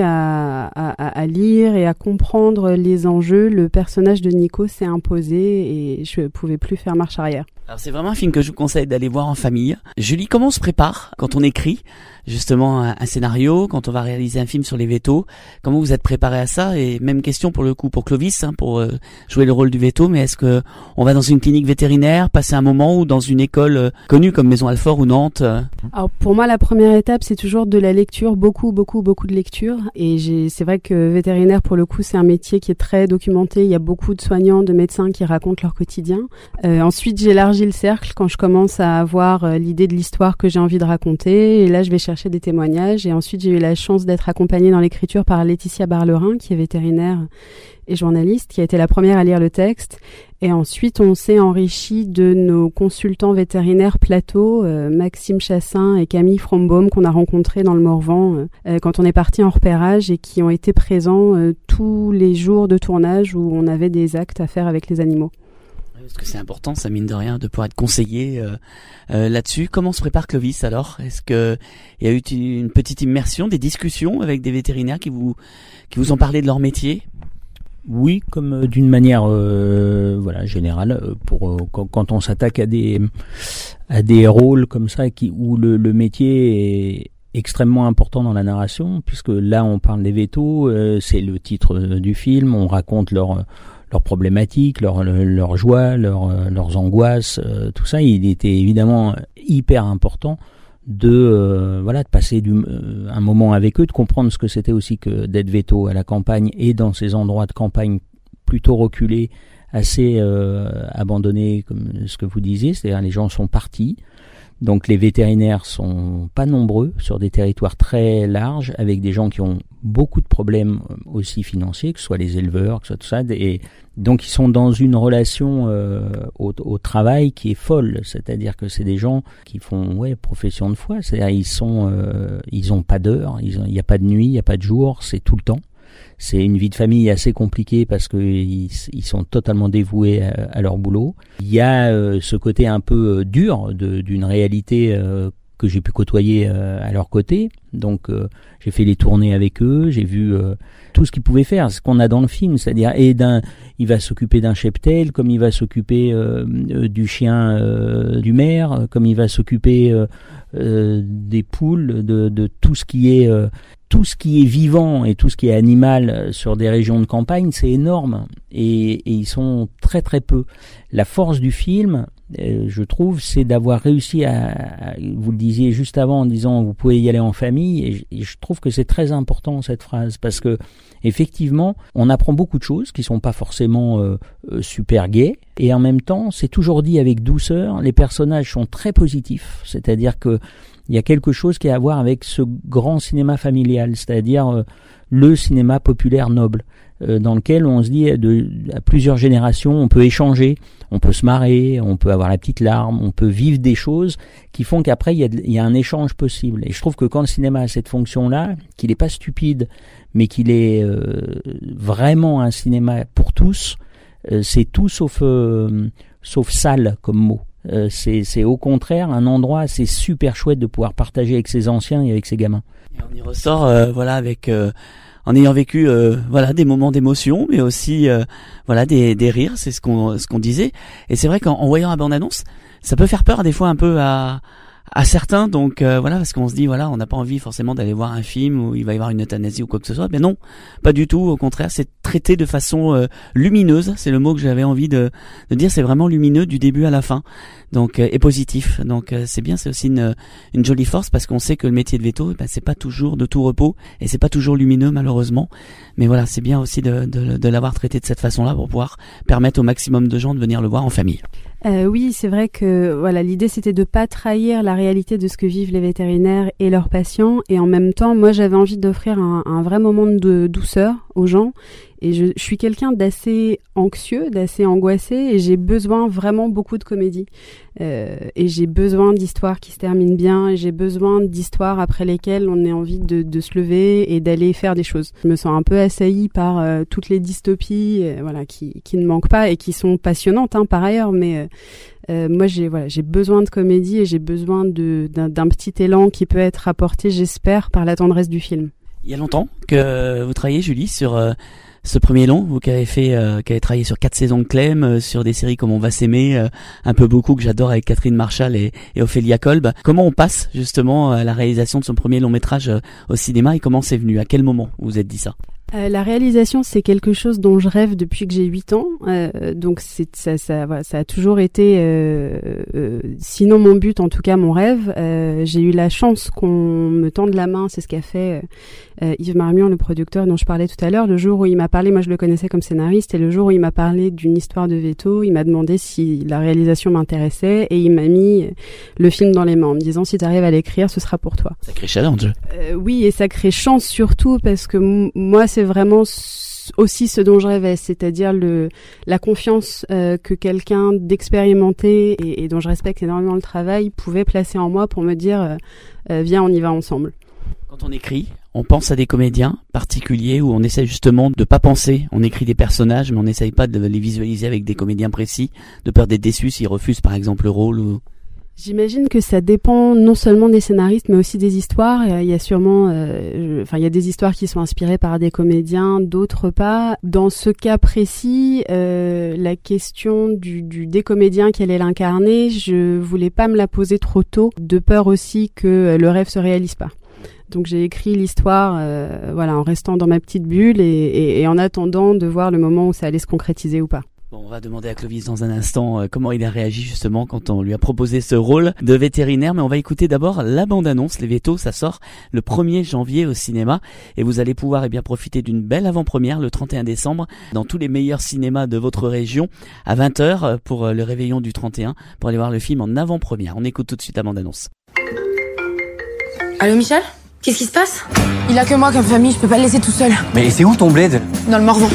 S7: à lire et à comprendre les enjeux, le personnage de Nico s'est imposé et je pouvais plus faire marche arrière.
S4: Alors c'est vraiment un film que je vous conseille d'aller voir en famille. Julie, comment on se prépare quand on écrit justement un scénario, quand on va réaliser un film sur les vétos? Comment vous êtes préparé à ça? Et même question pour le coup pour Clovis, pour jouer le rôle du véto, mais est-ce que on va dans une clinique vétérinaire, passer un moment, ou dans une école connue comme Maison Alfort ou Nantes?
S7: Alors pour moi, la première étape, c'est toujours de la lecture, beaucoup de lecture. Et c'est vrai que vétérinaire, pour le coup, c'est un métier qui est très documenté. Il y a beaucoup de soignants, de médecins qui racontent leur quotidien. Ensuite, j'élargis le cercle quand je commence à avoir l'idée de l'histoire que j'ai envie de raconter. Et là, je vais chercher des témoignages. Et ensuite, j'ai eu la chance d'être accompagnée dans l'écriture par Laetitia Barlerin, qui est vétérinaire et journaliste, qui a été la première à lire le texte. Et ensuite, on s'est enrichi de nos consultants vétérinaires plateau, Maxime Chassin et Camille Frombaum, qu'on a rencontrés dans le Morvan quand on est parti en repérage, et qui ont été présents tous les jours de tournage où on avait des actes à faire avec les animaux.
S4: Parce que c'est important, ça mine de rien, de pouvoir être conseillé là-dessus. Comment se prépare Clovis alors? Est-ce que il y a eu une petite immersion, des discussions avec des vétérinaires qui vous ont parlé de leur métier?
S9: Oui, comme d'une manière générale, quand on s'attaque à des rôles comme ça où le métier est extrêmement important dans la narration, puisque là on parle des vétos, c'est le titre du film, on raconte leurs problématiques, leurs joies, leurs angoisses, tout ça. Il était évidemment hyper important de passer un moment avec eux, de comprendre ce que c'était aussi que d'être véto à la campagne et dans ces endroits de campagne plutôt reculés, assez abandonnés, comme ce que vous disiez, c'est-à-dire les gens sont partis. Donc les vétérinaires sont pas nombreux sur des territoires très larges, avec des gens qui ont beaucoup de problèmes aussi financiers, que ce soit les éleveurs, que ce soit tout ça, et donc ils sont dans une relation au travail qui est folle, c'est-à-dire que c'est des gens qui font profession de foi, c'est-à-dire ils ont pas d'heure, il y a pas de nuit, il y a pas de jour, c'est tout le temps. C'est une vie de famille assez compliquée parce que ils sont totalement dévoués à leur boulot. Il y a ce côté un peu dur d'une réalité que j'ai pu côtoyer à leur côté. Donc j'ai fait les tournées avec eux, j'ai vu tout ce qu'ils pouvaient faire, ce qu'on a dans le film, c'est-à-dire il va s'occuper d'un cheptel, comme il va s'occuper du chien du maire, comme il va s'occuper des poules, de tout ce qui est vivant et tout ce qui est animal sur des régions de campagne, c'est énorme, et ils sont très très peu. La force du film, je trouve, c'est d'avoir réussi vous le disiez juste avant en disant vous pouvez y aller en famille, et je trouve que c'est très important cette phrase, parce que effectivement on apprend beaucoup de choses qui sont pas forcément super gaies, et en même temps c'est toujours dit avec douceur. Les personnages sont très positifs, c'est-à-dire que il y a quelque chose qui a à voir avec ce grand cinéma familial, c'est-à-dire le cinéma populaire noble, dans lequel on se dit à plusieurs générations, on peut échanger, on peut se marrer, on peut avoir la petite larme, on peut vivre des choses qui font qu'après il y a un échange possible. Et je trouve que quand le cinéma a cette fonction-là, qu'il n'est pas stupide, mais qu'il est vraiment un cinéma pour tous, c'est tout sauf sale comme mot. C'est au contraire un endroit, c'est super chouette de pouvoir partager avec ses anciens et avec ses gamins.
S4: Et on y ressort avec en ayant vécu des moments d'émotion, mais aussi des rires, c'est ce qu'on disait. Et c'est vrai qu'en voyant la bande-annonce, ça peut faire peur des fois un peu à certains, donc parce qu'on se dit on n'a pas envie forcément d'aller voir un film où il va y avoir une euthanasie ou quoi que ce soit. Mais non, pas du tout, au contraire, c'est traité de façon lumineuse, c'est le mot que j'avais envie de dire, c'est vraiment lumineux du début à la fin, donc et positif. Donc c'est bien, c'est aussi une jolie force, parce qu'on sait que le métier de véto, c'est pas toujours de tout repos, et c'est pas toujours lumineux malheureusement, mais c'est bien aussi de l'avoir traité de cette façon-là pour pouvoir permettre au maximum de gens de venir le voir en famille.
S7: Oui, c'est vrai que voilà, l'idée c'était de pas trahir la réalité de ce que vivent les vétérinaires et leurs patients, et en même temps, moi j'avais envie d'offrir un vrai moment de douceur aux gens. Et je suis quelqu'un d'assez anxieux, d'assez angoissé, et j'ai besoin vraiment beaucoup de comédie. Et j'ai besoin d'histoires qui se terminent bien, et j'ai besoin d'histoires après lesquelles on ait envie de se lever et d'aller faire des choses. Je me sens un peu assaillie par toutes les dystopies, voilà, qui ne manquent pas et qui sont passionnantes, hein, par ailleurs, mais moi j'ai besoin de comédie, et j'ai besoin d'un petit élan qui peut être apporté, j'espère, par la tendresse du film.
S4: Il y a longtemps que vous travaillez, Julie, sur ce premier long, vous qui avez travaillé sur 4 saisons de Clem, sur des séries comme On va s'aimer, un peu beaucoup, que j'adore, avec Catherine Marshall et Ophélia Kolb. Comment on passe justement à la réalisation de son premier long métrage au cinéma, et comment c'est venu? À quel moment vous vous êtes dit ça?
S7: La réalisation, c'est quelque chose dont je rêve depuis que j'ai 8 ans. Donc ça a toujours été, sinon mon but, en tout cas mon rêve. J'ai eu la chance qu'on me tende la main. C'est ce qu'a fait Yves Marmion, le producteur dont je parlais tout à l'heure. Le jour où il m'a parlé, moi je le connaissais comme scénariste, et le jour où il m'a parlé d'une histoire de veto, il m'a demandé si la réalisation m'intéressait, et il m'a mis le film dans les mains en me disant: si tu arrives à l'écrire, ce sera pour toi.
S4: Sacré challenge.
S7: Oui, et sacrée chance surtout, parce que moi c'est vraiment aussi ce dont je rêvais, c'est-à-dire la confiance que quelqu'un d'expérimenté et dont je respecte énormément le travail pouvait placer en moi pour me dire viens, on y va ensemble.
S4: Quand on écrit, on pense à des comédiens particuliers, où on essaie justement de pas penser. On écrit des personnages, mais on n'essaye pas de les visualiser avec des comédiens précis, de peur d'être déçu s'ils refusent par exemple le rôle ou...
S7: J'imagine que ça dépend non seulement des scénaristes, mais aussi des histoires. Il y a sûrement, il y a des histoires qui sont inspirées par des comédiens, d'autres pas. Dans ce cas précis, la question des comédiens qui allaient l'incarner, je voulais pas me la poser trop tôt, de peur aussi que le rêve se réalise pas. Donc j'ai écrit l'histoire, en restant dans ma petite bulle et en attendant de voir le moment où ça allait se concrétiser ou pas.
S4: Bon, on va demander à Clovis dans un instant comment il a réagi justement quand on lui a proposé ce rôle de vétérinaire, mais on va écouter d'abord la bande-annonce. Les Vétos, ça sort le 1er janvier au cinéma, et vous allez pouvoir profiter d'une belle avant-première le 31 décembre dans tous les meilleurs cinémas de votre région à 20h pour le réveillon du 31, pour aller voir le film en avant-première. On écoute tout de suite la bande-annonce.
S10: Allô Michel ? Qu'est-ce qui se passe ? Il a que moi comme famille, je peux pas le laisser tout seul.
S5: Mais c'est où ton bled ?
S10: Dans le Morvan.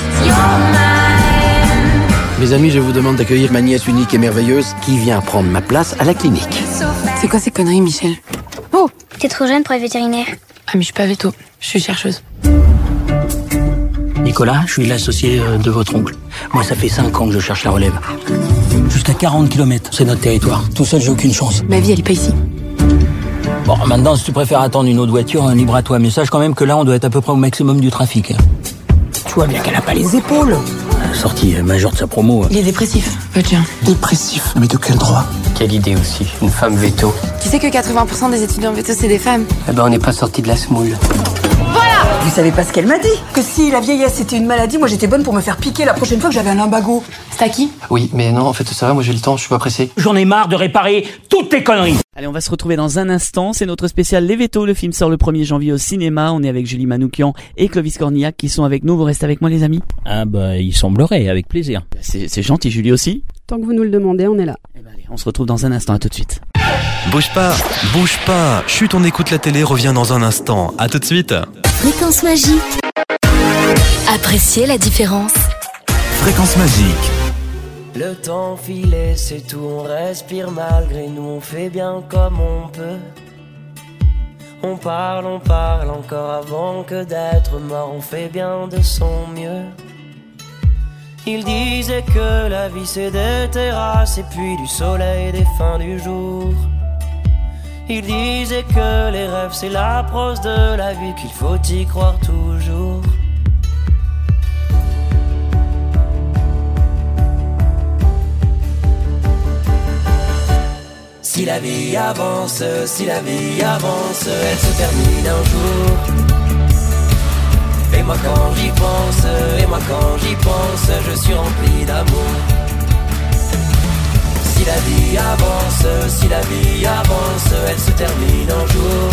S5: Mes amis, je vous demande d'accueillir ma nièce unique et merveilleuse qui vient prendre ma place à la clinique.
S10: C'est quoi ces conneries, Michel ?
S6: Oh, t'es trop jeune pour être vétérinaire.
S10: Ah mais je suis pas véto, je suis chercheuse.
S5: Nicolas, je suis l'associé de votre oncle. Moi, ça fait 5 ans que je cherche la relève. Jusqu'à 40 km, c'est notre territoire. Tout seul, j'ai aucune chance.
S10: Ma vie, elle est pas ici.
S5: Bon, maintenant, si tu préfères attendre une autre voiture, libre à toi. Mais sache quand même que là, on doit être à peu près au maximum du trafic. Tu vois bien qu'elle a pas les épaules. Sortie majeure de sa promo.
S10: Il est dépressif, votre chien.
S5: Dépressif? Mais de quel droit? Quelle idée aussi, une femme véto.
S10: Tu sais que 80% des étudiants véto, c'est des femmes.
S5: Eh ben, on n'est pas sorti de la semoule.
S10: Voilà!
S2: Vous savez pas ce qu'elle m'a dit? Que si la vieillesse c'était une maladie, moi j'étais bonne pour me faire piquer la prochaine fois que j'avais un lumbago.
S10: C'est à qui?
S5: Oui, mais non, en fait, ça va, moi j'ai le temps, je suis pas pressé. J'en ai marre de réparer toutes tes conneries.
S4: Allez, on va se retrouver dans un instant. C'est notre spécial Les Vétos. Le film sort le 1er janvier au cinéma. On est avec Julie Manoukian et Clovis Cornillac qui sont avec nous. Vous restez avec moi, les amis?
S9: Ah bah, il semblerait, avec plaisir.
S4: C'est gentil, Julie aussi.
S7: Tant que vous nous le demandez, on est là.
S4: Eh ben, allez, on se retrouve dans un instant. À tout de suite.
S3: Bouge pas. Chut, on écoute la télé, revient dans un instant. À tout de suite.
S6: Fréquence magique. Appréciez la différence.
S3: Fréquence magique.
S13: Le temps filé, c'est tout, on respire malgré nous, on fait bien comme on peut. On parle encore avant que d'être mort, on fait bien de son mieux. Il disait que la vie c'est des terrasses et puis du soleil et des fins du jour. Il disait que les rêves c'est la prose de la vie, qu'il faut y croire toujours. Si la vie avance, elle se termine un jour. Et moi quand j'y pense, je suis rempli d'amour. Si la vie avance, elle se termine un jour.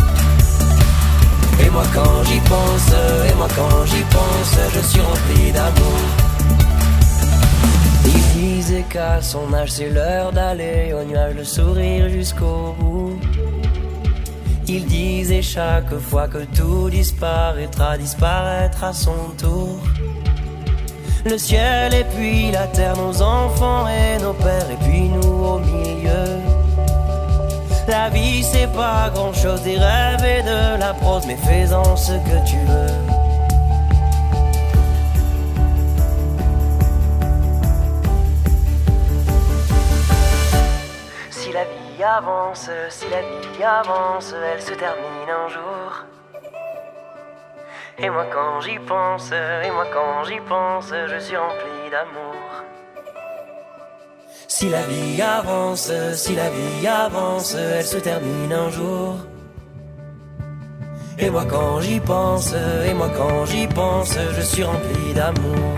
S13: Et moi quand j'y pense, je suis rempli d'amour. Il disait qu'à son âge c'est l'heure d'aller au nuage, le sourire jusqu'au bout. Il disait chaque fois que tout disparaîtra, disparaître à son tour. Le ciel et puis la terre, nos enfants et nos pères, et puis nous au milieu. La vie c'est pas grand chose, des rêves et de la prose, mais fais-en ce que tu veux. Si la vie avance, si la vie avance, elle se termine un jour. Et moi quand j'y pense, je suis rempli d'amour. Si la vie avance, elle se termine un jour. Et moi quand j'y pense, je suis rempli d'amour.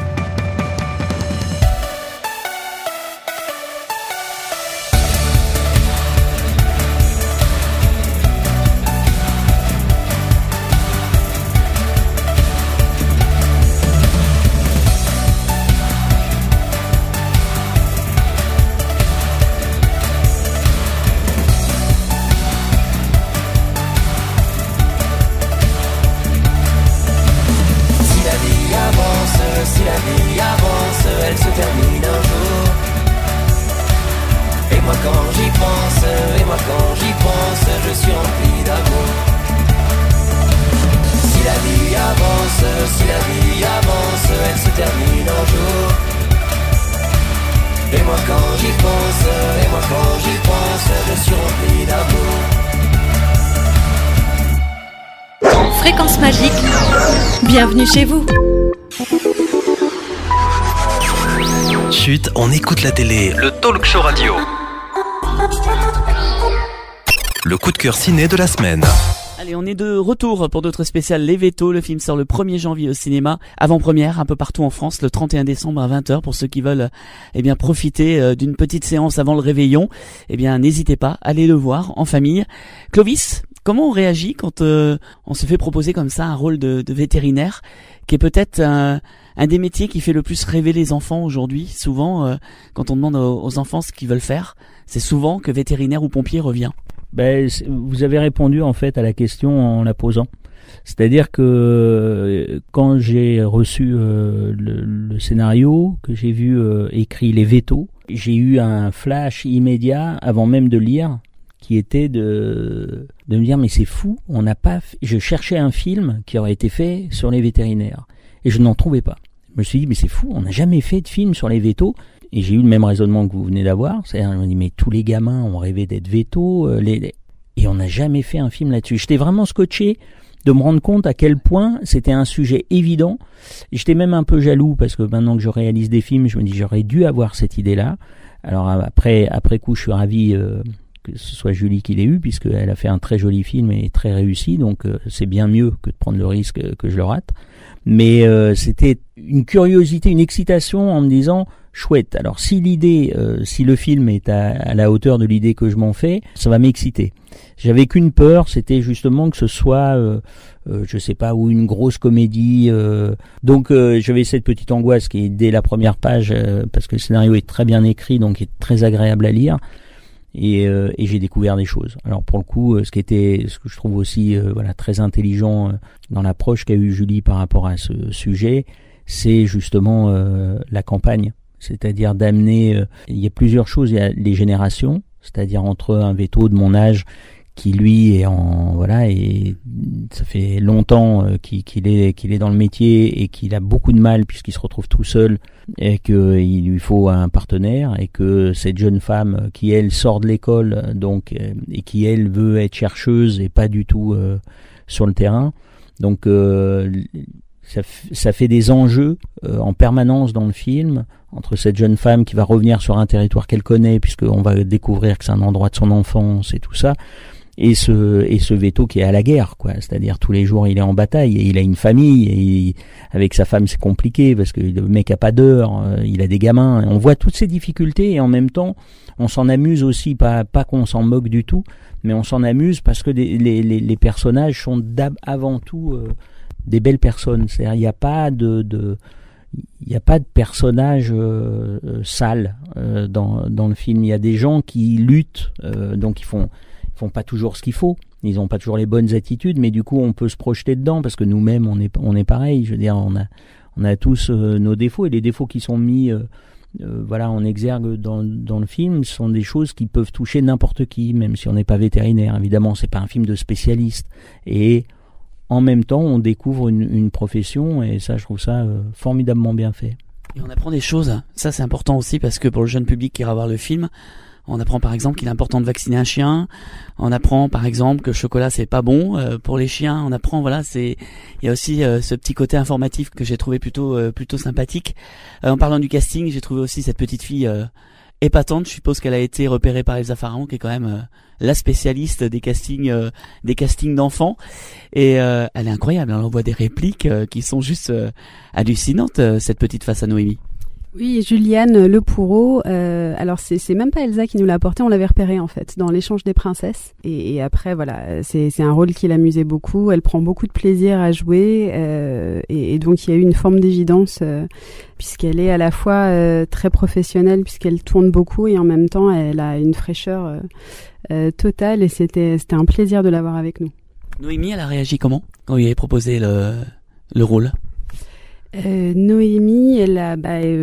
S12: Fréquence magique, bienvenue chez vous.
S3: Chut, on écoute la télé. Le talk show radio. Le coup de cœur ciné de la semaine.
S4: Allez, on est de retour pour d'autres spéciales Les Vétos. Le film sort le 1er janvier au cinéma. Avant-première un peu partout en France le 31 décembre à 20h pour ceux qui veulent profiter d'une petite séance avant le réveillon. N'hésitez pas, allez le voir en famille. Clovis, comment on réagit quand on se fait proposer comme ça un rôle de vétérinaire qui est peut-être un des métiers qui fait le plus rêver les enfants aujourd'hui. Souvent, quand on demande aux enfants ce qu'ils veulent faire, c'est souvent que vétérinaire ou pompier revient.
S9: Vous avez répondu en fait à la question en la posant. C'est-à-dire que quand j'ai reçu le scénario, que j'ai vu écrit Les Vétos, j'ai eu un flash immédiat avant même de lire, qui était de me dire mais c'est fou, on n'a pas. Je cherchais un film qui aurait été fait sur les vétérinaires et je n'en trouvais pas. Je me suis dit mais c'est fou, on n'a jamais fait de film sur les vétos. Et j'ai eu le même raisonnement que vous venez d'avoir, c'est-à-dire je me dis mais tous les gamins ont rêvé d'être vétos, et on n'a jamais fait un film là-dessus. J'étais vraiment scotché de me rendre compte à quel point c'était un sujet évident. J'étais même un peu jaloux parce que maintenant que je réalise des films, je me dis j'aurais dû avoir cette idée-là. Alors après coup, je suis ravi que ce soit Julie qui l'ait eu, puisqu'elle a fait un très joli film et très réussi, donc c'est bien mieux que de prendre le risque que je le rate. Mais c'était une curiosité, une excitation en me disant chouette. Alors si l'idée, si le film est à la hauteur de l'idée que je m'en fais, ça va m'exciter. J'avais qu'une peur, c'était justement que ce soit, je sais pas, ou une grosse comédie. Donc j'avais cette petite angoisse qui est dès la première page, parce que le scénario est très bien écrit, donc il est très agréable à lire. Et j'ai découvert des choses. Alors pour le coup, ce que je trouve aussi très intelligent dans l'approche qu'a eu Julie par rapport à ce sujet, c'est justement la campagne. C'est-à-dire d'amener, il y a plusieurs choses, il y a les générations, c'est-à-dire entre un véto de mon âge qui lui est et ça fait longtemps qu'il est dans le métier et qu'il a beaucoup de mal puisqu'il se retrouve tout seul et qu'il lui faut un partenaire, et que cette jeune femme qui elle sort de l'école donc et qui elle veut être chercheuse et pas du tout sur le terrain, donc ça fait des enjeux en permanence dans le film entre cette jeune femme qui va revenir sur un territoire qu'elle connaît puisqu'on va découvrir que c'est un endroit de son enfance et tout ça, et ce véto qui est à la guerre, quoi. C'est-à-dire tous les jours il est en bataille et il a une famille et avec sa femme c'est compliqué parce que le mec a pas d'heure, il a des gamins. On voit toutes ces difficultés et en même temps on s'en amuse aussi, pas qu'on s'en moque du tout, mais on s'en amuse parce que les personnages sont avant tout des belles personnes. C'est-à-dire il n'y a pas il n'y a pas de personnage sale dans le film. Il y a des gens qui luttent, donc ils font pas toujours ce qu'il faut. Ils n'ont pas toujours les bonnes attitudes, mais du coup on peut se projeter dedans parce que nous-mêmes on est pareil. Je veux dire, on a tous nos défauts, et les défauts qui sont mis en exergue dans le film sont des choses qui peuvent toucher n'importe qui, même si on n'est pas vétérinaire. Évidemment, c'est pas un film de spécialiste, et en même temps on découvre une profession, et ça, je trouve ça formidablement bien fait.
S4: Et on apprend des choses, ça c'est important aussi, parce que pour le jeune public qui ira voir le film, on apprend par exemple qu'il est important de vacciner un chien. On apprend par exemple que le chocolat c'est pas bon pour les chiens. On apprend, il y a aussi ce petit côté informatif que j'ai trouvé plutôt sympathique. En parlant du casting, j'ai trouvé aussi cette petite fille épatante. Je suppose qu'elle a été repérée par Elsa Pharaon, qui est quand même la spécialiste des castings d'enfants. Et elle est incroyable. Elle envoie des répliques qui sont juste hallucinantes. Cette petite face à Noémie.
S7: Oui, Juliane Le Pourreau. Alors c'est même pas Elsa qui nous l'a apporté, on l'avait repéré en fait dans l'échange des princesses. Et après voilà, c'est un rôle qui l'amusait beaucoup. Elle prend beaucoup de plaisir à jouer, et donc il y a eu une forme d'évidence puisqu'elle est à la fois très professionnelle, puisqu'elle tourne beaucoup, et en même temps elle a une fraîcheur totale, et c'était un plaisir de l'avoir avec nous.
S4: Noémie, elle a réagi comment quand il avait proposé le rôle?
S7: Noémie, elle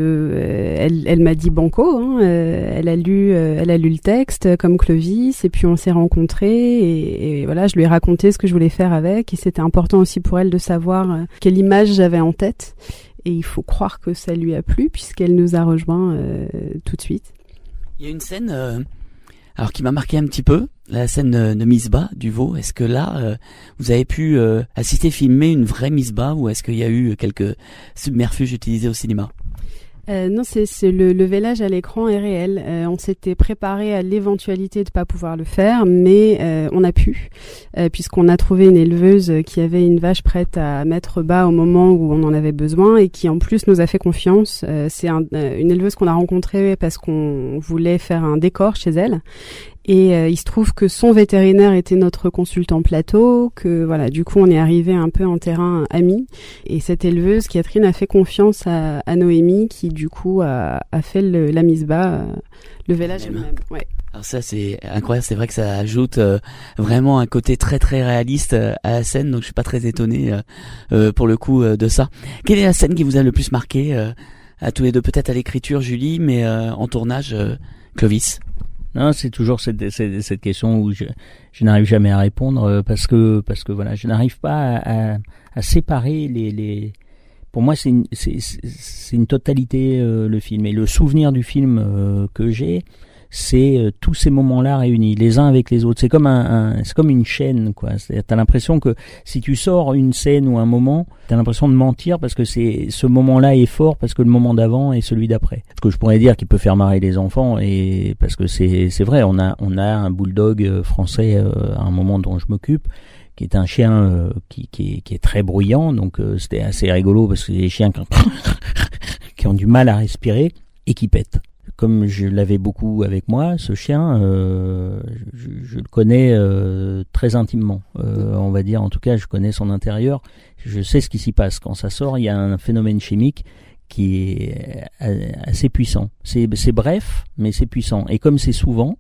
S7: m'a dit banco, hein. Elle a lu le texte comme Clovis, et puis on s'est rencontrés, et voilà, je lui ai raconté ce que je voulais faire avec, et c'était important aussi pour elle de savoir quelle image j'avais en tête, et il faut croire que ça lui a plu puisqu'elle nous a rejoints tout de suite.
S4: Il y a une scène alors qui m'a marqué un petit peu, la scène de Misbah du veau. Est-ce que là, vous avez pu assister, filmer une vraie Misbah, ou est-ce qu'il y a eu quelques submerfuges utilisés au cinéma?
S7: Non, c'est le vélage à l'écran est réel. On s'était préparé à l'éventualité de pas pouvoir le faire, mais on a pu, puisqu'on a trouvé une éleveuse qui avait une vache prête à mettre bas au moment où on en avait besoin, et qui en plus nous a fait confiance. C'est une éleveuse qu'on a rencontrée parce qu'on voulait faire un décor chez elle. Et il se trouve que son vétérinaire était notre consultant plateau, que voilà, du coup on est arrivé un peu en terrain ami. Et cette éleveuse, Catherine, a fait confiance à Noémie, qui du coup a fait la Misbah, le vélage elle-même. Ouais.
S4: Alors ça c'est incroyable, c'est vrai que ça ajoute vraiment un côté très très réaliste à la scène, donc je suis pas très étonné pour le coup de ça. Quelle est la scène qui vous a le plus marqué à tous les deux, peut-être à l'écriture Julie, mais en tournage Clovis?
S9: Non, c'est toujours cette question où je n'arrive jamais à répondre, parce que voilà, je n'arrive pas à séparer les. Pour moi, c'est une totalité le film, et le souvenir du film que j'ai, c'est tous ces moments-là réunis, les uns avec les autres. C'est comme c'est comme une chaîne, quoi. T'as l'impression que si tu sors une scène ou un moment, t'as l'impression de mentir, parce que ce moment-là est fort, parce que le moment d'avant est celui d'après. Ce que je pourrais dire qui peut faire marrer les enfants, et parce que c'est vrai, on a un bulldog français à un moment dont je m'occupe, qui est un chien qui est très bruyant, donc c'était assez rigolo, parce que c'est des chiens qui ont du mal à respirer et qui pètent. Comme je l'avais beaucoup avec moi, ce chien, je le connais très intimement. On va dire, en tout cas, je connais son intérieur. Je sais ce qui s'y passe. Quand ça sort, il y a un phénomène chimique qui est assez puissant. C'est bref, mais c'est puissant. Et comme c'est souvent,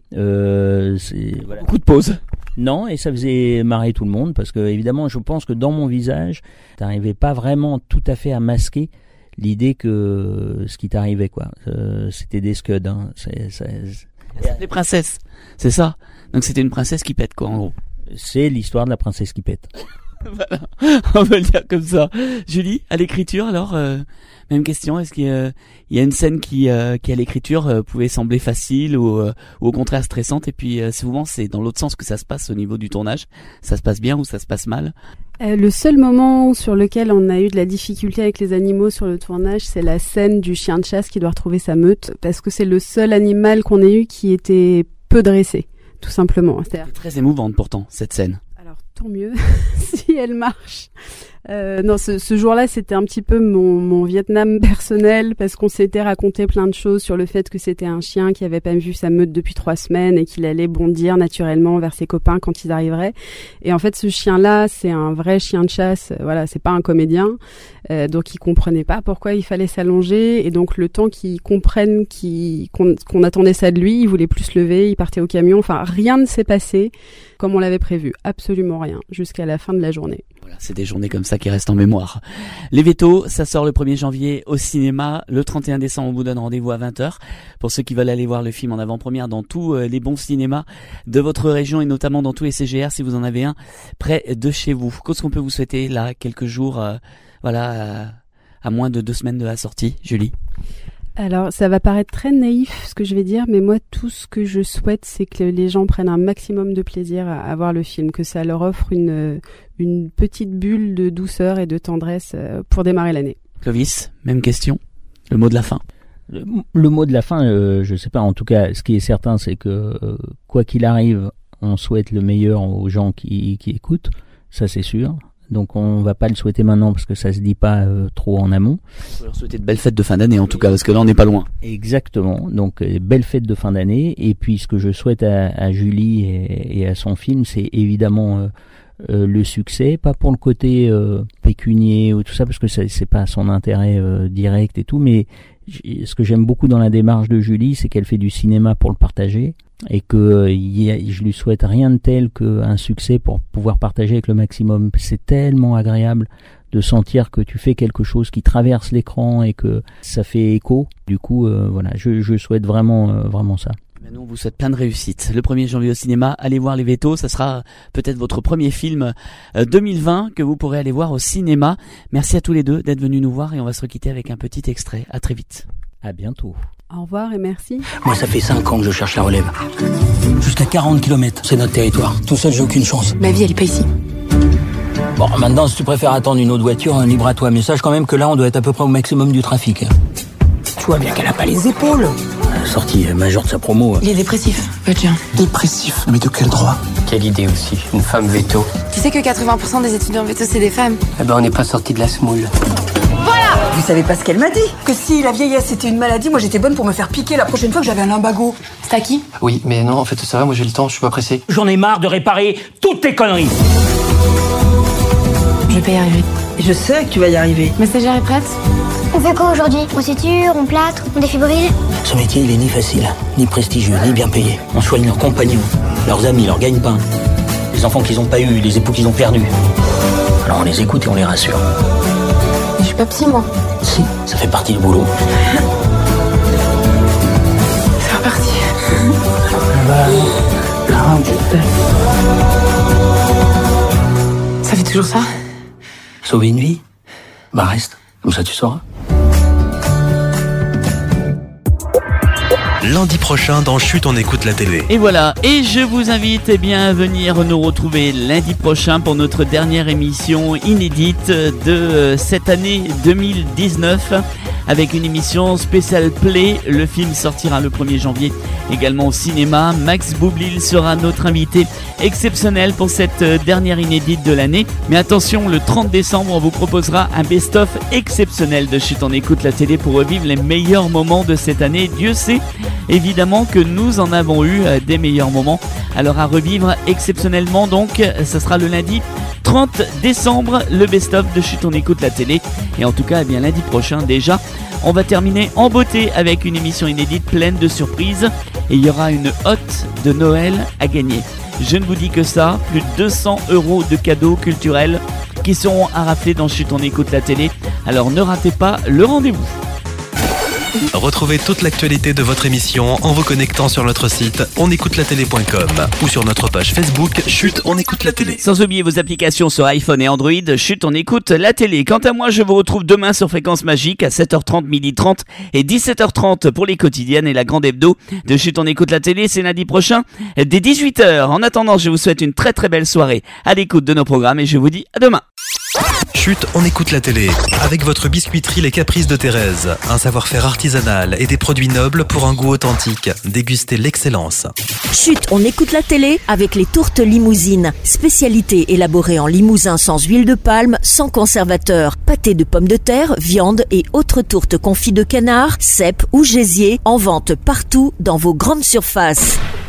S4: voilà. Beaucoup de pauses.
S9: Non, et ça faisait marrer tout le monde, parce que évidemment, je pense que dans mon visage, t'arrivais pas vraiment tout à fait à masquer l'idée que ce qui t'arrivait, quoi. C'était des scuds, hein.
S4: Les princesses, c'est ça. Donc c'était une princesse qui pète, quoi, en gros.
S9: C'est l'histoire de la princesse qui pète.
S4: Voilà, on va le dire comme ça. Julie, à l'écriture, alors, même question. Est-ce qu'il y a une scène qui à l'écriture pouvait sembler facile ou au contraire stressante, et puis souvent c'est dans l'autre sens que ça se passe au niveau du tournage. Ça se passe bien ou ça se passe mal?
S7: Le seul moment sur lequel on a eu de la difficulté avec les animaux sur le tournage, c'est la scène du chien de chasse qui doit retrouver sa meute, parce que c'est le seul animal qu'on ait eu qui était peu dressé, tout simplement.
S4: C'est très émouvante pourtant, cette scène.
S7: Alors tant mieux si elle marche. Non, ce jour-là, c'était un petit peu mon Vietnam personnel, parce qu'on s'était raconté plein de choses sur le fait que c'était un chien qui avait pas vu sa meute depuis 3 semaines et qu'il allait bondir naturellement vers ses copains quand ils arriveraient. Et en fait, ce chien-là, c'est un vrai chien de chasse. Voilà, c'est pas un comédien. Donc, il comprenait pas pourquoi il fallait s'allonger. Et donc, le temps qu'il comprenne qu'on attendait ça de lui, il voulait plus se lever, il partait au camion. Enfin, rien ne s'est passé comme on l'avait prévu. Absolument rien. Jusqu'à la fin de la journée.
S4: Voilà, c'est des journées comme ça qui restent en mémoire. Les Vétos, ça sort le 1er janvier au cinéma. Le 31 décembre, on vous donne rendez-vous à 20h. Pour ceux qui veulent aller voir le film en avant-première dans tous les bons cinémas de votre région et notamment dans tous les CGR, si vous en avez un près de chez vous. Qu'est-ce qu'on peut vous souhaiter là, quelques jours, à moins de 2 semaines de la sortie, Julie?
S7: Alors, ça va paraître très naïf ce que je vais dire, mais moi, tout ce que je souhaite, c'est que les gens prennent un maximum de plaisir à voir le film, que ça leur offre une petite bulle de douceur et de tendresse pour démarrer l'année.
S4: Clovis, même question. Le mot de la fin.
S9: Le mot de la fin, je sais pas. En tout cas, ce qui est certain, c'est que quoi qu'il arrive, on souhaite le meilleur aux gens qui écoutent. Ça, c'est sûr. Donc on va pas le souhaiter maintenant parce que ça se dit pas trop en amont.
S4: On va leur souhaiter de belles fêtes de fin d'année en tout cas, parce que là on n'est pas loin.
S9: Exactement, donc belles fêtes de fin d'année. Et puis ce que je souhaite à Julie et à son film, c'est évidemment le succès, pas pour le côté pécunier ou tout ça, parce que c'est pas son intérêt direct et tout, mais ce que j'aime beaucoup dans la démarche de Julie, c'est qu'elle fait du cinéma pour le partager. Et que je lui souhaite rien de tel qu'un succès pour pouvoir partager avec le maximum. C'est tellement agréable de sentir que tu fais quelque chose qui traverse l'écran et que ça fait écho. Du coup, voilà, je souhaite vraiment ça.
S4: Nous, on vous souhaite plein de réussite. Le 1er janvier au cinéma, allez voir Les Vétos. Ça sera peut-être votre premier film 2020 que vous pourrez aller voir au cinéma. Merci à tous les deux d'être venus nous voir et on va se quitter avec un petit extrait. À très vite.
S9: À bientôt.
S7: Au revoir et merci.
S5: Moi, ça fait 5 ans que je cherche la relève. Jusqu'à 40 km, c'est notre territoire. Tout seul, j'ai aucune chance.
S10: Ma vie, elle est pas ici.
S5: Bon, maintenant, si tu préfères attendre une autre voiture, libre à toi. Mais sache quand même que là, on doit être à peu près au maximum du trafic. Tu vois bien qu'elle a pas les épaules. Sortie major de sa promo.
S10: Il est dépressif, votre chien.
S11: Dépressif? Mais de quel droit?
S14: Quelle idée aussi, une femme véto.
S10: Tu sais que 80% des étudiants véto, c'est des femmes?
S14: Eh ben, on n'est pas sorti de la semoule.
S2: Voilà! Vous savez pas ce qu'elle m'a dit? Que si la vieillesse c'était une maladie, moi j'étais bonne pour me faire piquer la prochaine fois que j'avais un lumbago.
S10: C'est à qui?
S14: Oui, mais non, en fait, ça va, moi j'ai le temps, je suis pas pressé.
S5: J'en ai marre de réparer toutes tes conneries.
S10: Je vais pas y arriver.
S2: Je sais que tu vas y arriver.
S10: Ma stagiaire est prête?
S6: On fait quoi aujourd'hui? On suture, on plâtre, on défibrille?
S5: Ce métier, il est ni facile, ni prestigieux, ni bien payé. On soigne leurs compagnons, leurs amis, leurs gagne-pain. Les enfants qu'ils ont pas eu, les époux qu'ils ont perdus. Alors on les écoute et on les rassure.
S10: Je suis pas psy, moi.
S5: Si, ça fait partie du boulot.
S10: C'est reparti. Ça fait toujours ça?
S5: Sauver une vie? Bah reste, comme ça tu sauras.
S3: Lundi prochain dans Chut, on écoute la télé.
S4: Et voilà, et je vous invite à venir nous retrouver lundi prochain pour notre dernière émission inédite de cette année 2019 avec une émission spéciale Play. Le film sortira le 1er janvier également au cinéma. Max Boublil sera notre invité exceptionnel pour cette dernière inédite de l'année. Mais attention, le 30 décembre, on vous proposera un best-of exceptionnel de Chut, on écoute la télé pour revivre les meilleurs moments de cette année. Dieu sait évidemment que nous en avons eu des meilleurs moments. Alors à revivre exceptionnellement, donc ça sera le lundi 30 décembre, le best-of de Chut, on écoute la télé. Et en tout cas, eh bien lundi prochain déjà, on va terminer en beauté avec une émission inédite pleine de surprises. Et il y aura une hotte de Noël à gagner. Je ne vous dis que ça, plus de 200 € de cadeaux culturels qui seront à rafler dans Chut, on écoute la télé. Alors ne ratez pas le rendez-vous.
S3: Retrouvez toute l'actualité de votre émission en vous connectant sur notre site onécoutelatélé.com ou sur notre page Facebook Chut, on écoute la télé.
S4: Sans oublier vos applications sur iPhone et Android, Chut, on écoute la télé. Quant à moi, je vous retrouve demain sur Fréquence Magique à 7h30, 12h30 et 17h30 pour les quotidiennes et la grande hebdo de Chut, on écoute la télé. C'est lundi prochain dès 18h. En attendant, je vous souhaite une très très belle soirée à l'écoute de nos programmes et je vous dis à demain.
S3: Chut, on écoute la télé. Avec votre biscuiterie Les Caprices de Thérèse. Un savoir-faire artisanal et des produits nobles pour un goût authentique. Dégustez l'excellence.
S15: Chut, on écoute la télé avec les tourtes limousines. Spécialité élaborée en Limousin sans huile de palme, sans conservateur. Pâté de pommes de terre, viande et autres tourtes confits de canard, cèpes ou gésier. En vente partout dans vos grandes surfaces.